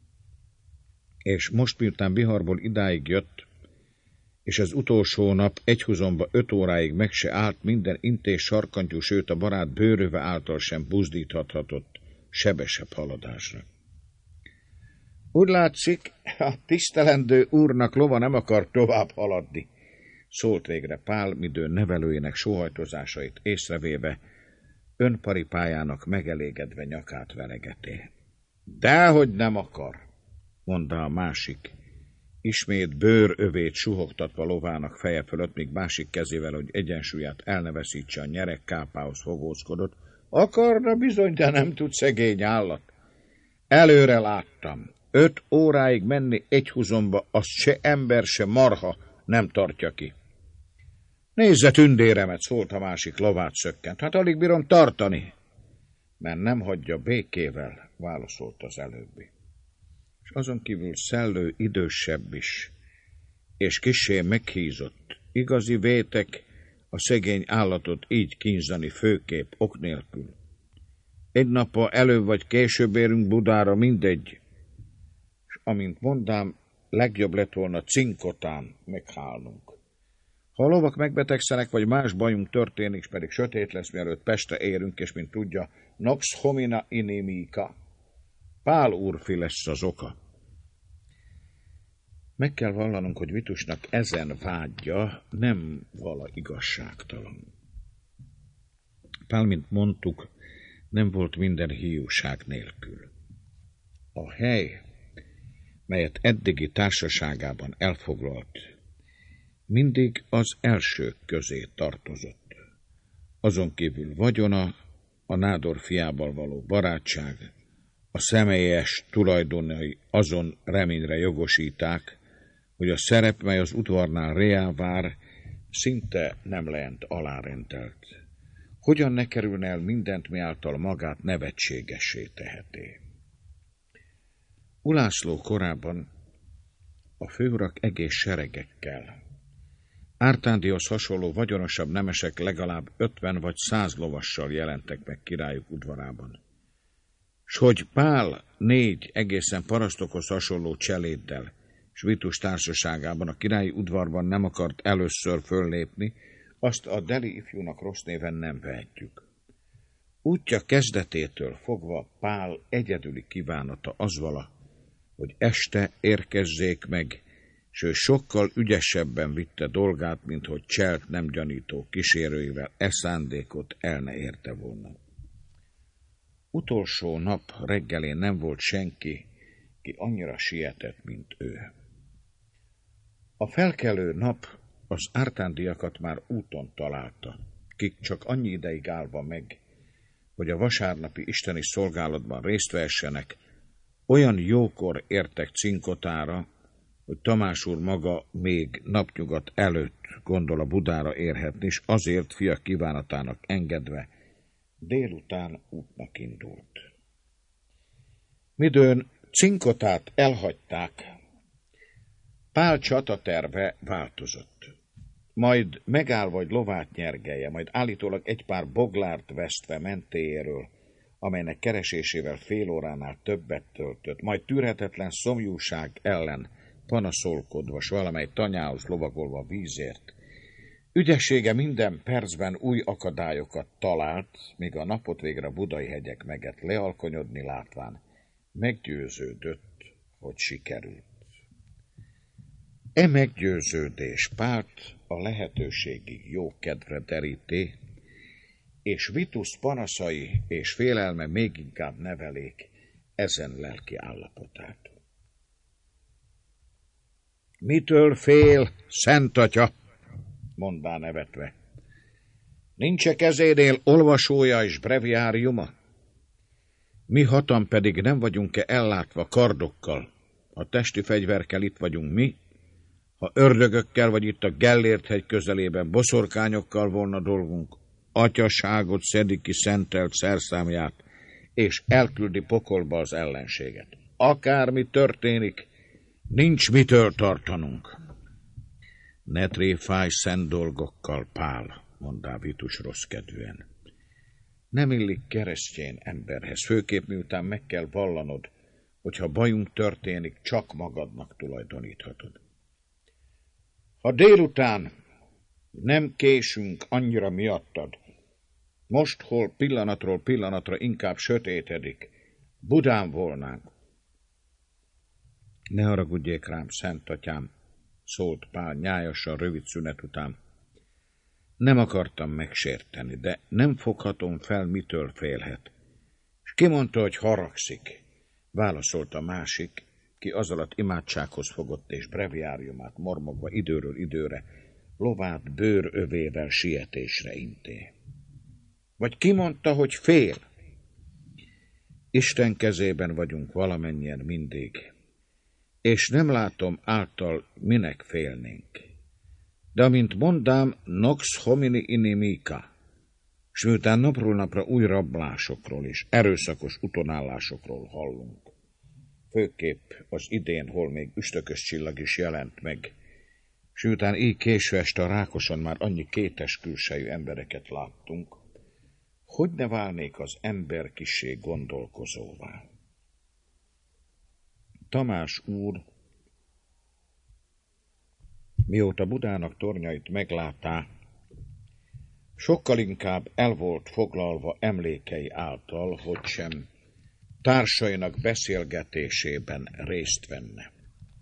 és most miután Biharból idáig jött, és az utolsó nap egyhuzomba öt óráig meg se állt, minden intés sarkantyú, sőt a barát bőröve által sem buzdíthatott sebesebb haladásra. Úgy látszik, a tisztelendő úrnak lova nem akar tovább haladni, szólt végre Pál, midő nevelőjének sóhajtozásait észrevéve, önparipájának megelégedve nyakát veregeté. Dehogy nem akar, mondta a másik, ismét bőrövét suhogtatva lovának feje fölött, míg másik kezével, hogy egyensúlyát elneveszítse, a nyerek kápához fogózkodott. Akarna bizony, de nem tud szegény állat. Előre láttam. Öt óráig menni egyhuzomba, azt se ember, se marha nem tartja ki. Nézze tündéremet, szólt a másik lovát szökkent. Hát alig bírom tartani. Mert nem hagyja békével, válaszolt az előbbi. És azon kívül szellő idősebb is, és kissé meghízott. Igazi vétek a szegény állatot így kínzani főkép ok nélkül. Egy nappal előbb vagy később érünk Budára, mindegy. És amint mondám, legjobb lett volna cinkotán meghálnunk. Ha a lovak megbetegszenek, vagy más bajunk történik, pedig sötét lesz, mielőtt Pestre érünk, és mint tudja, nox homina inimica. Pál úrfi lesz az oka. Meg kell vallanunk, hogy Vitusnak ezen vágya nem vala igazságtalan. Pál, mint mondtuk, nem volt minden hiúság nélkül. A hely, melyet eddigi társaságában elfoglalt, mindig az elsők közé tartozott. Azon kívül vagyona, a nádor fiával való barátság, a személyes tulajdonai azon reményre jogosíták, hogy a szerep, mely az udvarnál reá vár, szinte nem lejent alárendelt. Hogyan ne kerülne el mindent, mi által magát nevetségessé teheté. Ulászló korában a főurak egész seregekkel, Ártándihoz hasonló vagyonosabb nemesek legalább ötven vagy száz lovassal jelentek meg királyuk udvarában. S hogy Pál négy egészen parasztokhoz hasonló cseléddel, s Vitus társaságában a királyi udvarban nem akart először föllépni, azt a deli ifjúnak rossz néven nem vehetjük. Útja kezdetétől fogva Pál egyedüli kívánata az vala, hogy este érkezzék meg, s ő sokkal ügyesebben vitte dolgát, mint hogy cselt nem gyanító kísérőivel e szándékot el ne érte volna. Utolsó nap reggelén nem volt senki, ki annyira sietett, mint ő. A felkelő nap az ártándiakat már úton találta, kik csak annyi ideig állva meg, hogy a vasárnapi isteni szolgálatban részt vessenek, olyan jókor értek Cinkotára, hogy Tamás úr maga még napnyugat előtt gondol a Budára érhetni, és azért fia kívánatának engedve délután útnak indult. Midőn Cinkotát elhagyták, Pál csataterve változott. Majd megáll vagy lovát nyergelje, majd állítólag egy pár boglárt vesztve mentéjéről, amelynek keresésével fél óránál többet töltött, majd tűrhetetlen szomjúság ellen panaszolkodva, s valamely tanyához lovagolva vízért. Ügyessége minden percben új akadályokat talált, míg a napot végre a budai hegyek meget lealkonyodni látván meggyőződött, hogy sikerült. E meggyőződés Pált a lehetőségig jó kedvre deríté, és Vitus panaszai és félelme még inkább nevelék ezen lelki állapotát. Mitől fél, Szent Atya? Mondá nevetve. Nincs-e kezénél olvasója és breviáriuma? Mi hatan pedig nem vagyunk-e ellátva kardokkal? Ha testi fegyverkel itt vagyunk mi, ha ördögökkel vagy itt a Gellért hegy közelében boszorkányokkal volna dolgunk, atyaságot szedi ki szentelt szerszámját, és elküldi pokolba az ellenséget. Akármi történik, nincs mitől tartanunk. Ne tréfálj szent dolgokkal, Pál, mondá Vitus rosszkedvűen. Nem illik keresztény emberhez, főképp miután meg kell vallanod, hogyha bajunk történik, csak magadnak tulajdoníthatod. Ha délután nem késünk annyira miattad, most, hol pillanatról pillanatra inkább sötétedik, Budán volnánk. Ne haragudjék rám, Szent Atyám, szólt Pál nyájasan rövid szünet után. Nem akartam megsérteni, de nem foghatom fel, mitől félhet. És ki mondta, hogy haragszik? Válaszolt a másik, ki azalatt imádsághoz fogott és breviáriumát mormogva időről időre lovát bőrövével sietésre inté. Vagy ki mondta, hogy fél? Isten kezében vagyunk valamennyien mindig, és nem látom által, minek félnénk. De amint mondám, nox homini inimica, s miután napról napra új rablásokról és erőszakos utonállásokról hallunk, főképp az idén, hol még üstökös csillag is jelent meg, s miután így késő este a Rákoson már annyi kétes külsejű embereket láttunk, hogy ne válnék az ember kissé gondolkozóvá. Tamás úr, mióta Budának tornyait meglátá, sokkal inkább el volt foglalva emlékei által, hogy sem társainak beszélgetésében részt venne.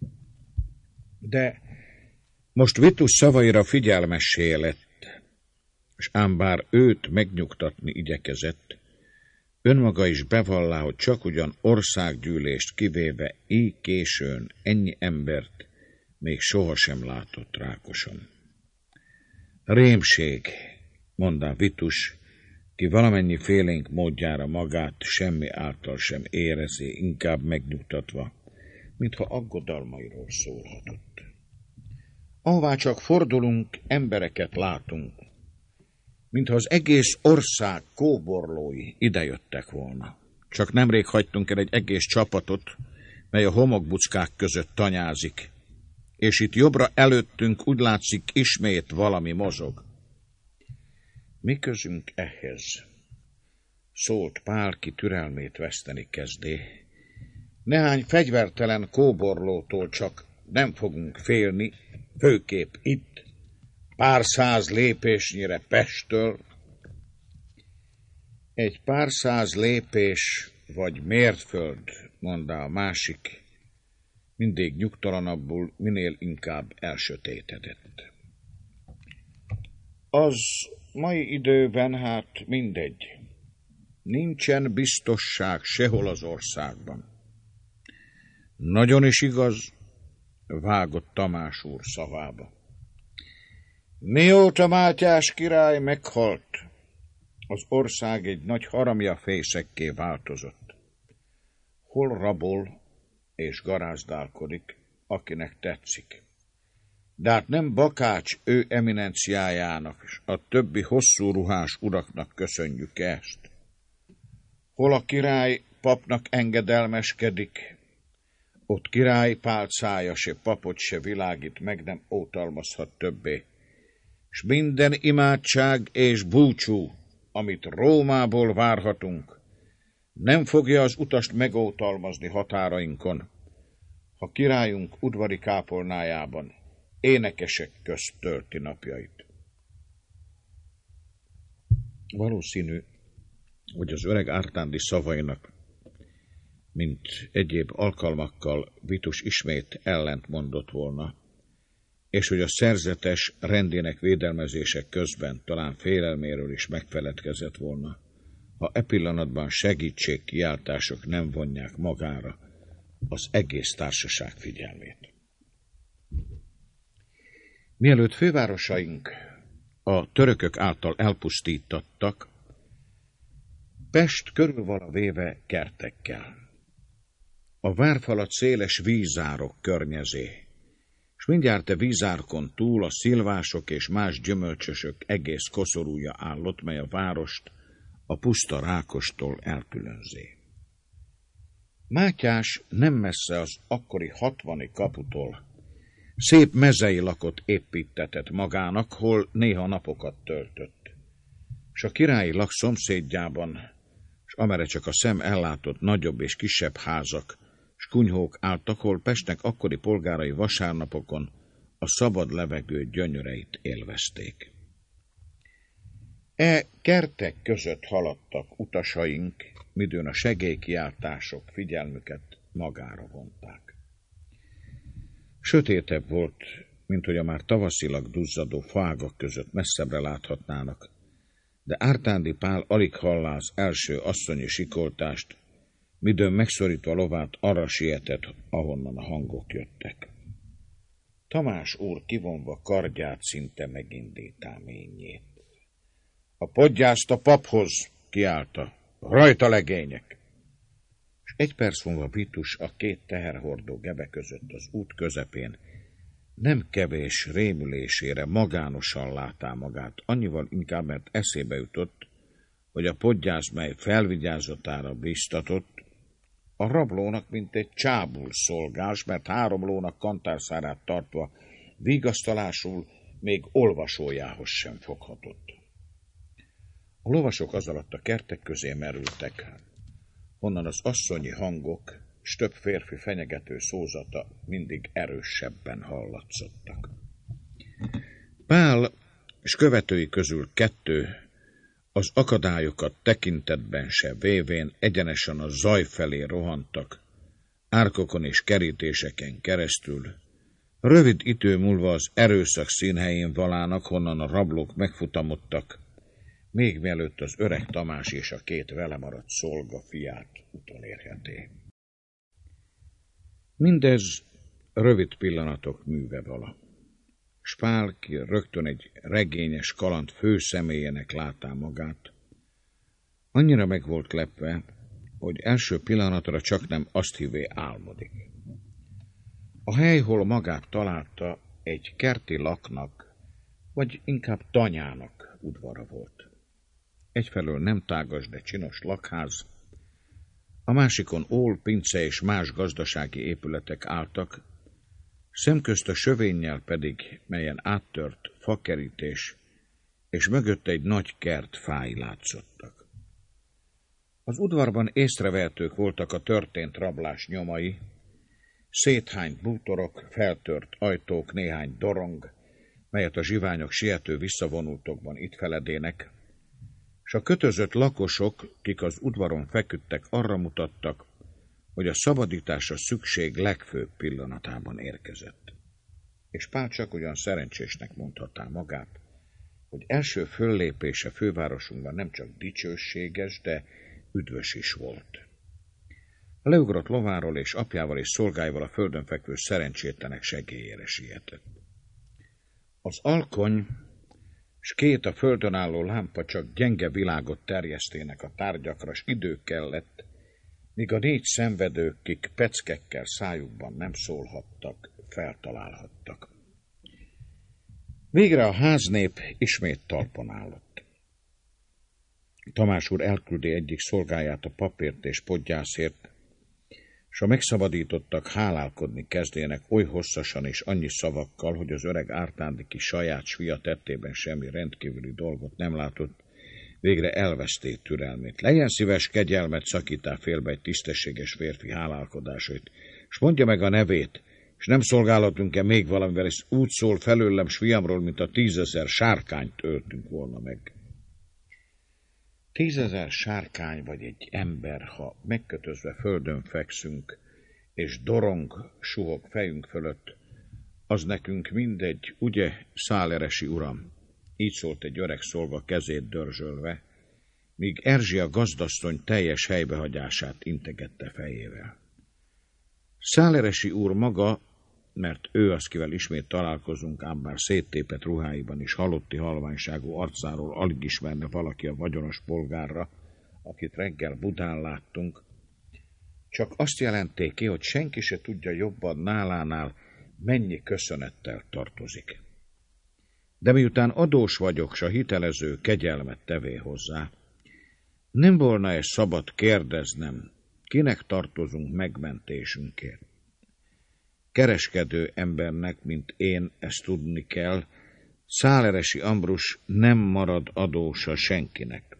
De most Vitus szavaira figyelmessé lett, és ám bár őt megnyugtatni igyekezett, önmaga is bevallá, hogy csak ugyan országgyűlést kivéve így későn ennyi embert még sohasem látott Rákoson. Rémség, mondá Vitus, ki valamennyi félénk módjára magát semmi által sem érezi, inkább megnyugtatva, mintha aggodalmairól szólhatott. Ahová csak fordulunk, embereket látunk, mintha az egész ország kóborlói idejöttek volna. Csak nemrég hagytunk el egy egész csapatot, mely a homokbuckák között tanyázik, és itt jobbra előttünk úgy látszik ismét valami mozog. Mi közünk ehhez? Szólt Pál, ki türelmét veszteni kezdé. Nehány fegyvertelen kóborlótól csak nem fogunk félni, főképp itt, pár száz lépésnyire Pesttől. Egy pár száz lépés vagy mérföld, mondta a másik, mindig nyugtalanabbul, minél inkább elsötétedett. Az mai időben hát mindegy. Nincsen biztosság sehol az országban. Nagyon is igaz, vágott Tamás úr szavába. Mióta Mátyás király meghalt, az ország egy nagy haramjafészekké változott. Hol rabol és garázdálkodik, akinek tetszik. De hát nem Bakács ő eminenciájának és a többi hosszú ruhás uraknak köszönjük ezt. Hol a király papnak engedelmeskedik, ott király pálcája se papot se világít meg nem ótalmazhat többé. S minden imádság és búcsú, amit Rómából várhatunk, nem fogja az utast megótalmazni határainkon, ha királyunk udvari kápolnájában énekesek közt tölti napjait. Valószínű, hogy az öreg Ártándi szavainak, mint egyéb alkalmakkal Vitus ismét ellent mondott volna, és hogy a szerzetes rendének védelmezések közben talán félelméről is megfeledkezett volna, ha e pillanatban segítségkiáltások nem vonják magára az egész társaság figyelmét. Mielőtt fővárosaink a törökök által elpusztítottak, Pest körülvala véve kertekkel. A várfalat széles vízárok környezé, és mindjárt a vízárkon túl a szilvások és más gyümölcsösök egész koszorúja állott, mely a várost a puszta Rákostól elkülönzé. Mátyás nem messze az akkori hatvani kaputól szép mezei lakot építetett magának, hol néha napokat töltött, s a királyi lak szomszédjában, s amerre csak a szem ellátott nagyobb és kisebb házak, s kunyhók álltak, hol Pestnek akkori polgárai vasárnapokon a szabad levegő gyönyöreit élvezték. E kertek között haladtak utasaink, midőn a segélykiáltások figyelmüket magára vonták. Sötétebb volt, mint hogy a már tavaszilag duzzadó fágak között messzebbre láthatnának, de Ártándi Pál alig hallá az első asszonyi sikoltást, midőn megszorítva lovát arra sietett, ahonnan a hangok jöttek. Tamás úr kivonva kardját szinte megindítá ményét. A podgyászt a paphoz, kiálta, rajta legények! És egy perc múlva Vitus a két teherhordó gebe között az út közepén nem kevés rémülésére magánosan látá magát, annyival inkább, mert eszébe jutott, hogy a podgyász, mely felvigyázatára biztatott, a rablónak mint egy csábul szolgás, mert három lónak kantárszárát tartva vigasztalásul még olvasójához sem foghatott. A lovasok az alatt a kertek közé merültek, honnan az asszonyi hangok s több férfi fenyegető szózata mindig erősebben hallatszottak. Pál és követői közül kettő az akadályokat tekintetben se vévén egyenesen a zaj felé rohantak, árkokon és kerítéseken keresztül, rövid idő múlva az erőszak színhelyén valának, honnan a rablók megfutamodtak, még mielőtt az öreg Tamás és a két vele maradt szolga fiát utolérheté. Mindez rövid pillanatok műve vala. S Pál, ki rögtön egy regényes kaland főszemélyének látá magát, annyira meg volt lepve, hogy első pillanatra csak nem azt hívé álmodik. A hely, hol magát találta, egy kerti laknak, vagy inkább tanyának udvara volt. Egyfelől nem tágas, de csinos lakház, a másikon ól, pince és más gazdasági épületek álltak, szemközt a sövénnyel pedig, melyen áttört fakerítés, és mögött egy nagy kert fái látszottak. Az udvarban észrevehetők voltak a történt rablás nyomai, széthányt bútorok, feltört ajtók, néhány dorong, melyet a zsiványok siető visszavonultokban itt feledének, s a kötözött lakosok, kik az udvaron feküdtek, arra mutattak, hogy a szabadításra szükség legfőbb pillanatában érkezett. És Pál csak ugyan szerencsésnek mondhatná magát, hogy első föllépése fővárosunkban nem csak dicsőséges, de üdvös is volt. Leugrott lováról, és apjával és szolgáival a földön fekvő szerencsétlenek segélyére sietett. Az alkony s két a földön álló lámpa csak gyenge világot terjesztének a tárgyakra, s idő kellett, míg a négy szenvedők, kik peckekkel szájukban nem szólhattak, feltalálhattak. Végre a háznép ismét talpon állott. Tamás úr elküldi egyik szolgáját a papért és podgyászért, s a megszabadítottak hálálkodni kezdének oly hosszasan és annyi szavakkal, hogy az öreg Ártándi kis saját fia tettében semmi rendkívüli dolgot nem látott, végre elveszté türelmét. Legyen szíves, kegyelmet szakítál félbe egy tisztességes férfi hálálkodásait, s mondja meg a nevét, és nem szolgálatunk-e még valamivel, és úgy szól felőlem s fiamról, mint a tízezer sárkányt öltünk volna meg. Tízezer sárkány vagy egy ember, ha megkötözve földön fekszünk, és dorong, suhog fejünk fölött, az nekünk mindegy, ugye, Száleresi uram? Így szólt egy öreg szolga kezét dörzsölve, míg Erzsia gazdasszony teljes helybehagyását integette fejével. Száleresi úr maga, mert ő az, kivel ismét találkozunk, ám bár széttépett ruháiban is halotti halványságú arcáról alig ismerne valaki a vagyonos polgárra, akit reggel Budán láttunk, csak azt jelenték ki, hogy senki se tudja jobban nálánál, mennyi köszönettel tartozik. De miután adós vagyok, s a hitelező kegyelmet tevé hozzá, nem volna-e szabad kérdeznem, kinek tartozunk megmentésünkért? Kereskedő embernek, mint én, ezt tudni kell, Száleresi Ambrus nem marad adósa senkinek.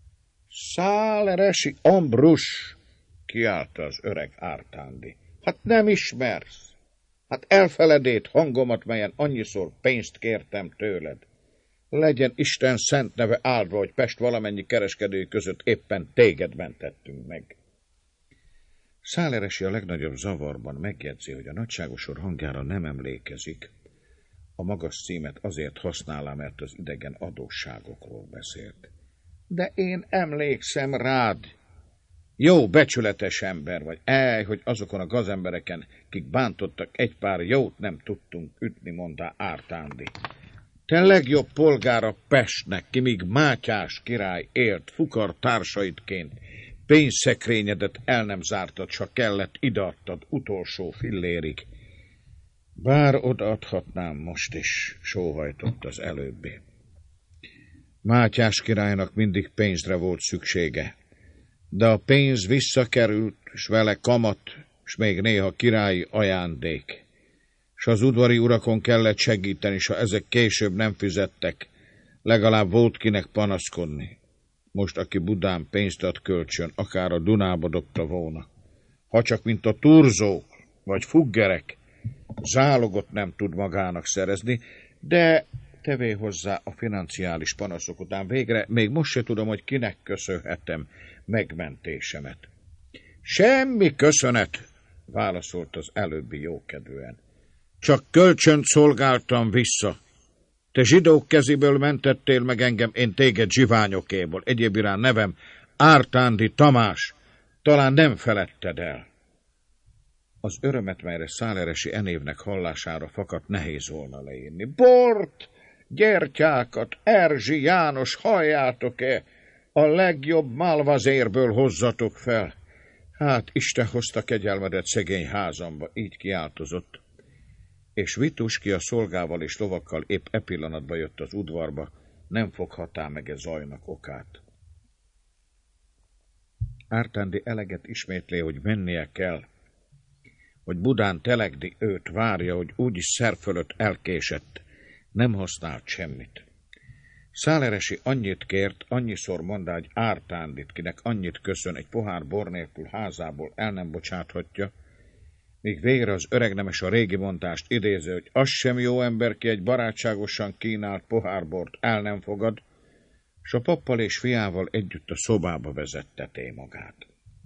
Száleresi Ambrus! Kiáltta az öreg Ártándi. Hát nem ismersz! Hát elfeledét hangomat, melyen annyiszor pénzt kértem tőled. Legyen Isten szent neve áldva, hogy Pest valamennyi kereskedői között éppen téged mentettünk meg. Száleresi a legnagyobb zavarban megjegyzi, hogy a nagyságosor hangjára nem emlékezik. A magas címet azért használá, mert az idegen adósságokról beszélt. De én emlékszem rád. Jó, becsületes ember vagy. Ej, hogy azokon a gazembereken, kik bántottak, egy pár jót nem tudtunk ütni, mondta Ártándi. Te legjobb polgára Pestnek, ki míg Mátyás király élt, fukar társaidként, pénzszekrényedet el nem zártad, s ha kellett, ideadtad utolsó fillérig. Bár odaadhatnám most is, sóhajtott az előbbi. Mátyás királynak mindig pénzre volt szüksége, de a pénz visszakerült, s vele kamat, s még néha királyi ajándék. S az udvari urakon kellett segíteni, s ha ezek később nem fizettek, legalább volt kinek panaszkodni. Most, aki Budán pénzt ad kölcsön, akár a Dunába dobta volna. Ha csak mint a turzók, vagy fuggerek, zálogot nem tud magának szerezni, de tevé hozzá a financiális panaszok után végre, még most se tudom, hogy kinek köszönhetem megmentésemet. Semmi köszönet, válaszolt az előbbi jókedvűen. Csak kölcsönt szolgáltam vissza. Te zsidók kezéből mentettél meg engem, én téged zsiványokéból. Egyéb iránt nevem Ártándi Tamás. Talán nem feledted el. Az örömet, melyre Száleresi enévnek hallására fakadt, nehéz volna leírni. Bort, gyertyákat, Erzsi János, halljátok-e? A legjobb malvazérből hozzatok fel. Hát, Isten hozta kegyelmedet szegény házamba, így kiáltozott. És Vitus, ki a szolgával és lovakkal épp e pillanatban jött az udvarba, nem foghatá meg e zajnak okát. Ártándi eleget ismétlé, hogy mennie kell, hogy Budán Telegdi őt várja, hogy úgyis szer fölött elkésett, nem használt semmit. Száleresi annyit kért, annyiszor mondá, hogy Ártándit, kinek annyit köszön, egy pohár bor nélkül házából el nem bocsáthatja, míg végre az öregnemes a régi mondást idézi, hogy az sem jó ember, ki egy barátságosan kínált pohárbort el nem fogad, s a pappal és fiával együtt a szobába vezetteté magát.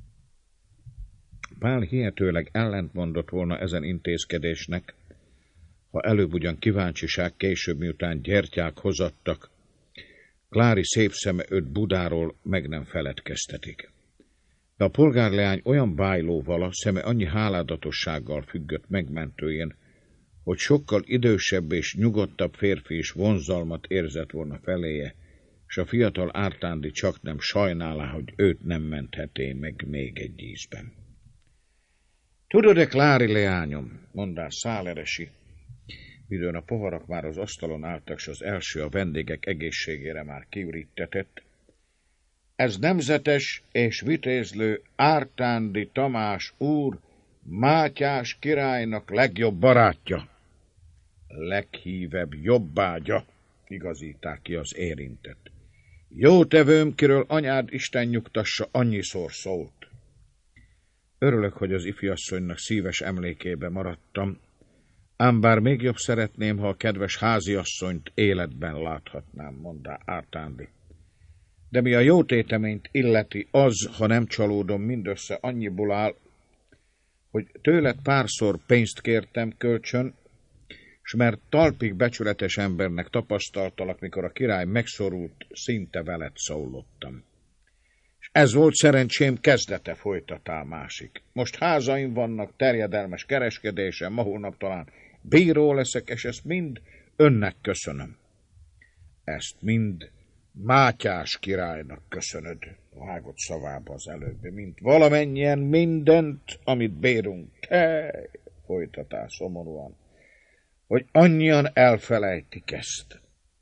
Pál hihetőleg ellentmondott volna ezen intézkedésnek, ha előbb ugyan kíváncsiság, később miután gyertyák hozattak, Klári szép szeme őt Budáról meg nem feledkeztetik. De a polgárleány olyan bájlóval, szeme annyi háládatossággal függött megmentőjén, hogy sokkal idősebb és nyugodtabb férfi is vonzalmat érzett volna feléje, s a fiatal Ártándi csak nem sajnálá, hogy őt nem mentheté meg még egy ízben. Tudod-e, Klári leányom, mondás Száleresi, midőn a poharak már az asztalon álltak, s az első a vendégek egészségére már kiürítetett, ez nemzetes és vitézlő Ártándi Tamás úr, Mátyás királynak legjobb barátja. Leghívebb jobbágya, igazíták ki az érintett. Jótevőm, kiről anyád Isten nyugtassa, annyiszor szólt. Örülök, hogy az ifjasszonynak szíves emlékébe maradtam, ám bár még jobb szeretném, ha a kedves háziasszonyt életben láthatnám, mondá Ártándi. De mi a jótéteményt illeti, az, ha nem csalódom, mindössze annyiból áll, hogy tőled párszor pénzt kértem kölcsön, s mert talpig becsületes embernek tapasztaltalak, mikor a király megszorult, szinte veled szólottam. És ez volt szerencsém kezdete, folytatál másik. Most házaim vannak, terjedelmes kereskedésem, ma holnap talán bíró leszek, és ezt mind önnek köszönöm. Ezt mind Mátyás királynak köszönöd, vágott szavába az előbbi, mint valamennyien mindent, amit bérünk. Hely, folytatál szomorúan, hogy annyian elfelejtik ezt.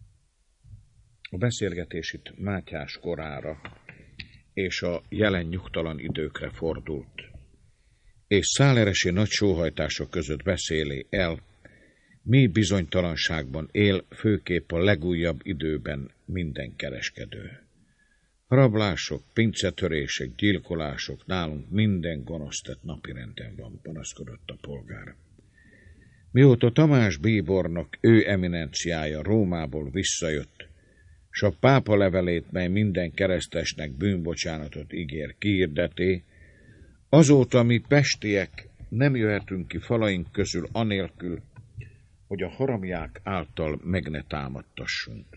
A beszélgetés itt Mátyás korára és a jelen nyugtalan időkre fordult, és Száleresi nagy sóhajtások között beszélé el, mi bizonytalanságban él főképp a legújabb időben minden kereskedő. Rablások, pincetörések, gyilkolások, nálunk minden gonosz tett napirenden van, panaszkodott a polgár. Mióta Tamás bíbornok, ő eminenciája Rómából visszajött, s a pápa levelét, mely minden keresztesnek bűnbocsánatot ígér, kiirdeté, azóta mi pestiek nem jöhetünk ki falaink közül anélkül, hogy a haramják által meg ne támadtassunk.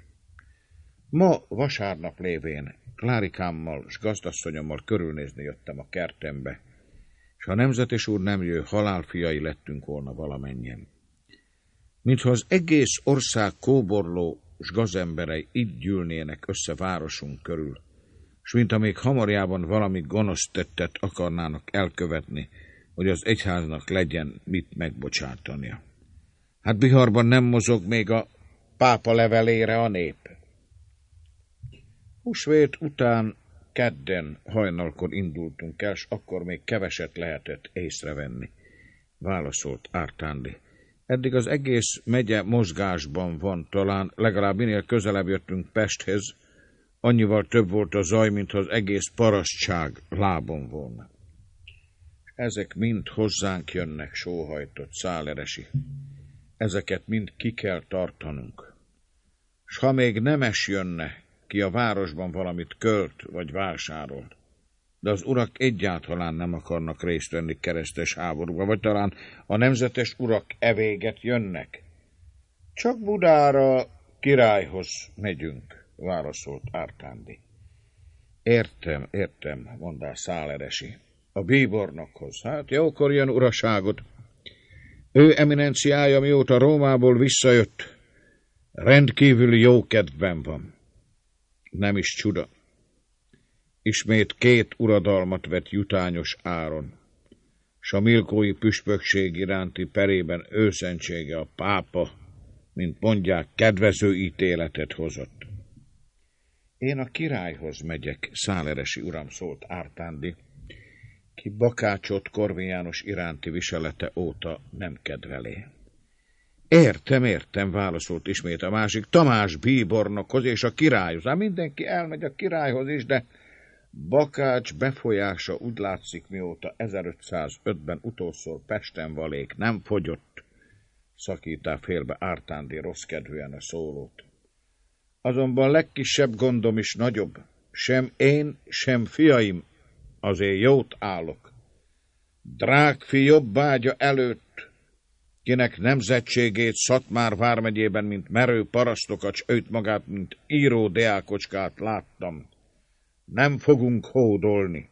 Ma vasárnap lévén Klárikámmal s gazdasszonyommal körülnézni jöttem a kertembe, s ha nemzetes úr nem jő, halálfiai lettünk volna valamennyien. Mintha az egész ország kóborló s gazemberei itt gyűlnének össze városunk körül, s mint amíg hamarjában valami gonosz tettet akarnának elkövetni, hogy az egyháznak legyen mit megbocsátania. Hát Biharban nem mozog még a pápa levelére a nép. Húsvét után kedden hajnalkor indultunk el, s akkor még keveset lehetett észrevenni, válaszolt Ártándi. Eddig az egész megye mozgásban van, talán legalább minél közelebb jöttünk Pesthez, annyival több volt a zaj, mintha az egész parasztság lábon volna. Ezek mind hozzánk jönnek, sóhajtott Száleresi. Ezeket mind ki kell tartanunk. S ha még nemes jönne, ki a városban valamit költ vagy vásárol, de az urak egyáltalán nem akarnak részt venni keresztes háborúba, vagy talán a nemzetes urak evéget jönnek. Csak Budára, királyhoz megyünk, válaszolt Ártándi. Értem, értem, mondá Száleresi. A bíbornokhoz. Hát jókor jön uraságot. Ő eminenciája, mióta Rómából visszajött, rendkívüli jó kedvben van. Nem is csuda. Ismét két uradalmat vett jutányos áron, s a milkói püspökség iránti perében őszentsége a pápa, mint mondják, kedvező ítéletet hozott. Én a királyhoz megyek, Száleresi uram, szólt Ártándi, ki Bakácsot Korvin János iránti viselete óta nem kedvelé. Értem, értem, válaszolt ismét a másik, Tamás bíbornokhoz és a királyhoz. Hát mindenki elmegy a királyhoz is, de Bakács befolyása úgy látszik, mióta ezerötszázötben utolszor Pesten valék, nem fogyott, szakítá félbe Ártándi rossz kedvűen a szólót. Azonban legkisebb gondom is nagyobb. Sem én, sem fiaim azért jót állok. Drágfi jobbágya előtt, kinek nemzetségét Szatmár vármegyében, mint merő parasztokat, s őt magát, mint író deákocskát láttam. Nem fogunk hódolni.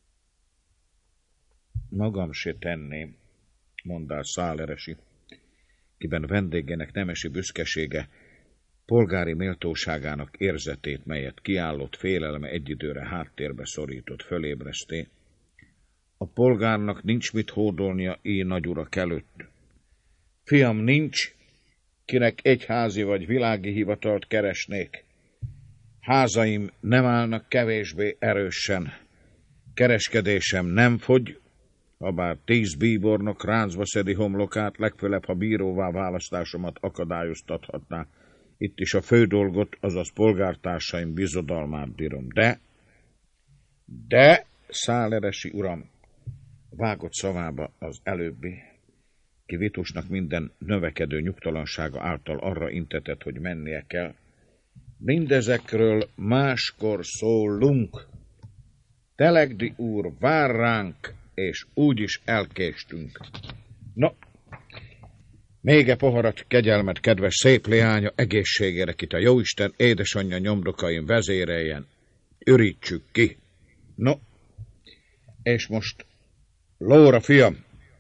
Magam se tenném, mondta Száleresi, kiben vendégének nemesi büszkesége, polgári méltóságának érzetét, melyet kiállott félelme egyidőre háttérbe szorított, fölébreszté. A polgárnak nincs mit hódolnia így nagyurak előtt. Fiam nincs, kinek egyházi vagy világi hivatalt keresnék. Házaim nem állnak kevésbé erősen. Kereskedésem nem fogy, habár tíz bíbornok ráncba szedi homlokát, legfőlebb, ha bíróvá választásomat akadályoztathatná. Itt is a fő dolgot, azaz polgártársaim bizodalmát bírom. De, de, Száleresi uram, vágott szavába az előbbi, ki Vitusnak minden növekedő nyugtalansága által arra intetett, hogy mennie kell. Mindezekről máskor szólunk. Telegdi úr vár ránk, és úgyis elkéstünk. No, még egy poharat kegyelmet, kedves szép leánya, egészségére, kit a jóisten édesanyja nyomdokain vezéreljen. Ürítsük ki. No, és most lóra, fiam!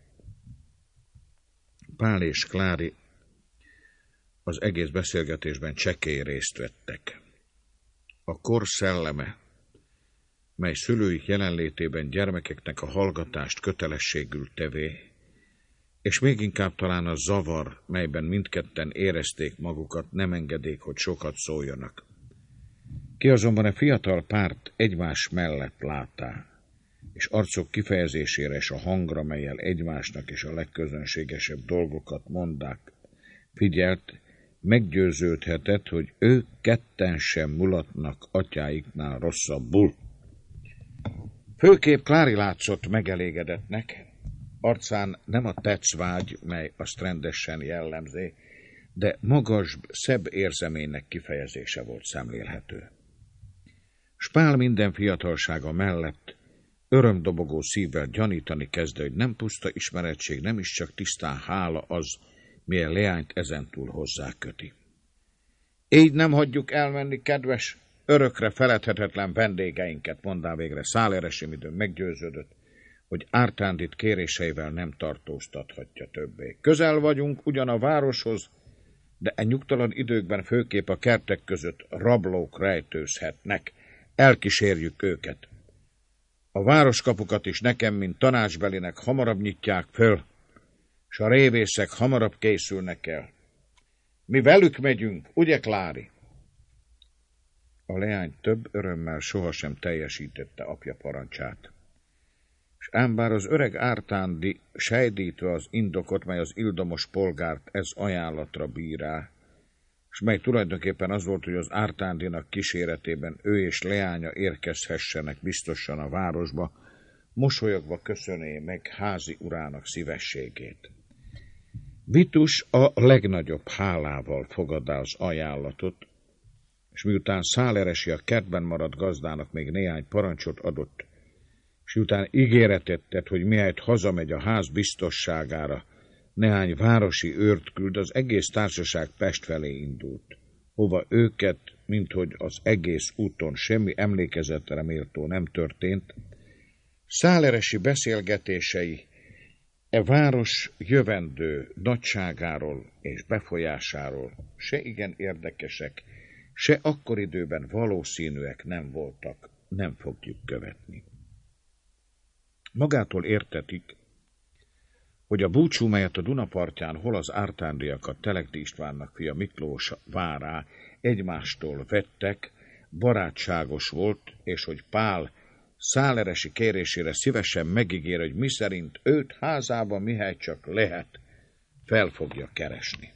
Pál és Klári az egész beszélgetésben csekély részt vettek. A kor szelleme, mely szülőik jelenlétében gyermekeknek a hallgatást kötelességül tevé, és még inkább talán a zavar, melyben mindketten érezték magukat, nem engedék, hogy sokat szóljanak. Ki azonban a fiatal párt egymás mellett látá, és arcok kifejezésére és a hangra, mellyel egymásnak és a legközönségesebb dolgokat mondák, figyelt, meggyőződhetett, hogy ők ketten sem mulatnak atyáiknál rosszabbul. Főképp Klári látszott megelégedetnek, arcán nem a tetszvágy, mely azt rendesen jellemzé, de magas, szebb érzemének kifejezése volt szemlélhető. S Pál minden fiatalsága mellett örömdobogó szívvel gyanítani kezdte, hogy nem puszta ismeretség, nem is csak tisztán hála az, milyen leányt ezentúl hozzá köti. Így nem hagyjuk elmenni, kedves, örökre feledhetetlen vendégeinket, mondá végre Száleresi, midőn meggyőződött, hogy Ártándit kéréseivel nem tartóztathatja többé. Közel vagyunk ugyan a városhoz, de e nyugtalan időkben főképp a kertek között rablók rejtőzhetnek. Elkísérjük őket. A városkapukat is nekem, mint tanácsbelinek hamarabb nyitják föl, s a révészek hamarabb készülnek el. Mi velük megyünk, ugye, Klári? A leány több örömmel sohasem teljesítette apja parancsát. És ám bár az öreg Ártándi sejdítve az indokot, mely az ildomos polgárt ez ajánlatra bírá, és mely tulajdonképpen az volt, hogy az Ártándinak kíséretében ő és leánya érkezhessenek biztosan a városba, mosolyogva köszöné meg házi urának szívességét. Vitus a legnagyobb hálával fogadta az ajánlatot, és miután Száleresi a kertben maradt gazdának még néhány parancsot adott, és miután ígéretet tett, hogy mihelyt hazamegy a ház biztosságára, néhány városi őrt küld, az egész társaság Pest felé indult, hova őket, minthogy az egész úton semmi emlékezetre méltó nem történt, Száleresi beszélgetései e város jövendő nagyságáról és befolyásáról se igen érdekesek, se akkor időben valószínűek nem voltak, nem fogjuk követni. Magától értetik, hogy a búcsú, melyet a Dunapartján hol az Ártándiakat Telegdi Istvánnak fia Miklós várá egymástól vettek, barátságos volt, és hogy Pál Száleresi kérésére szívesen megígér, hogy miszerint őt házában mihely csak lehet, fel fogja keresni.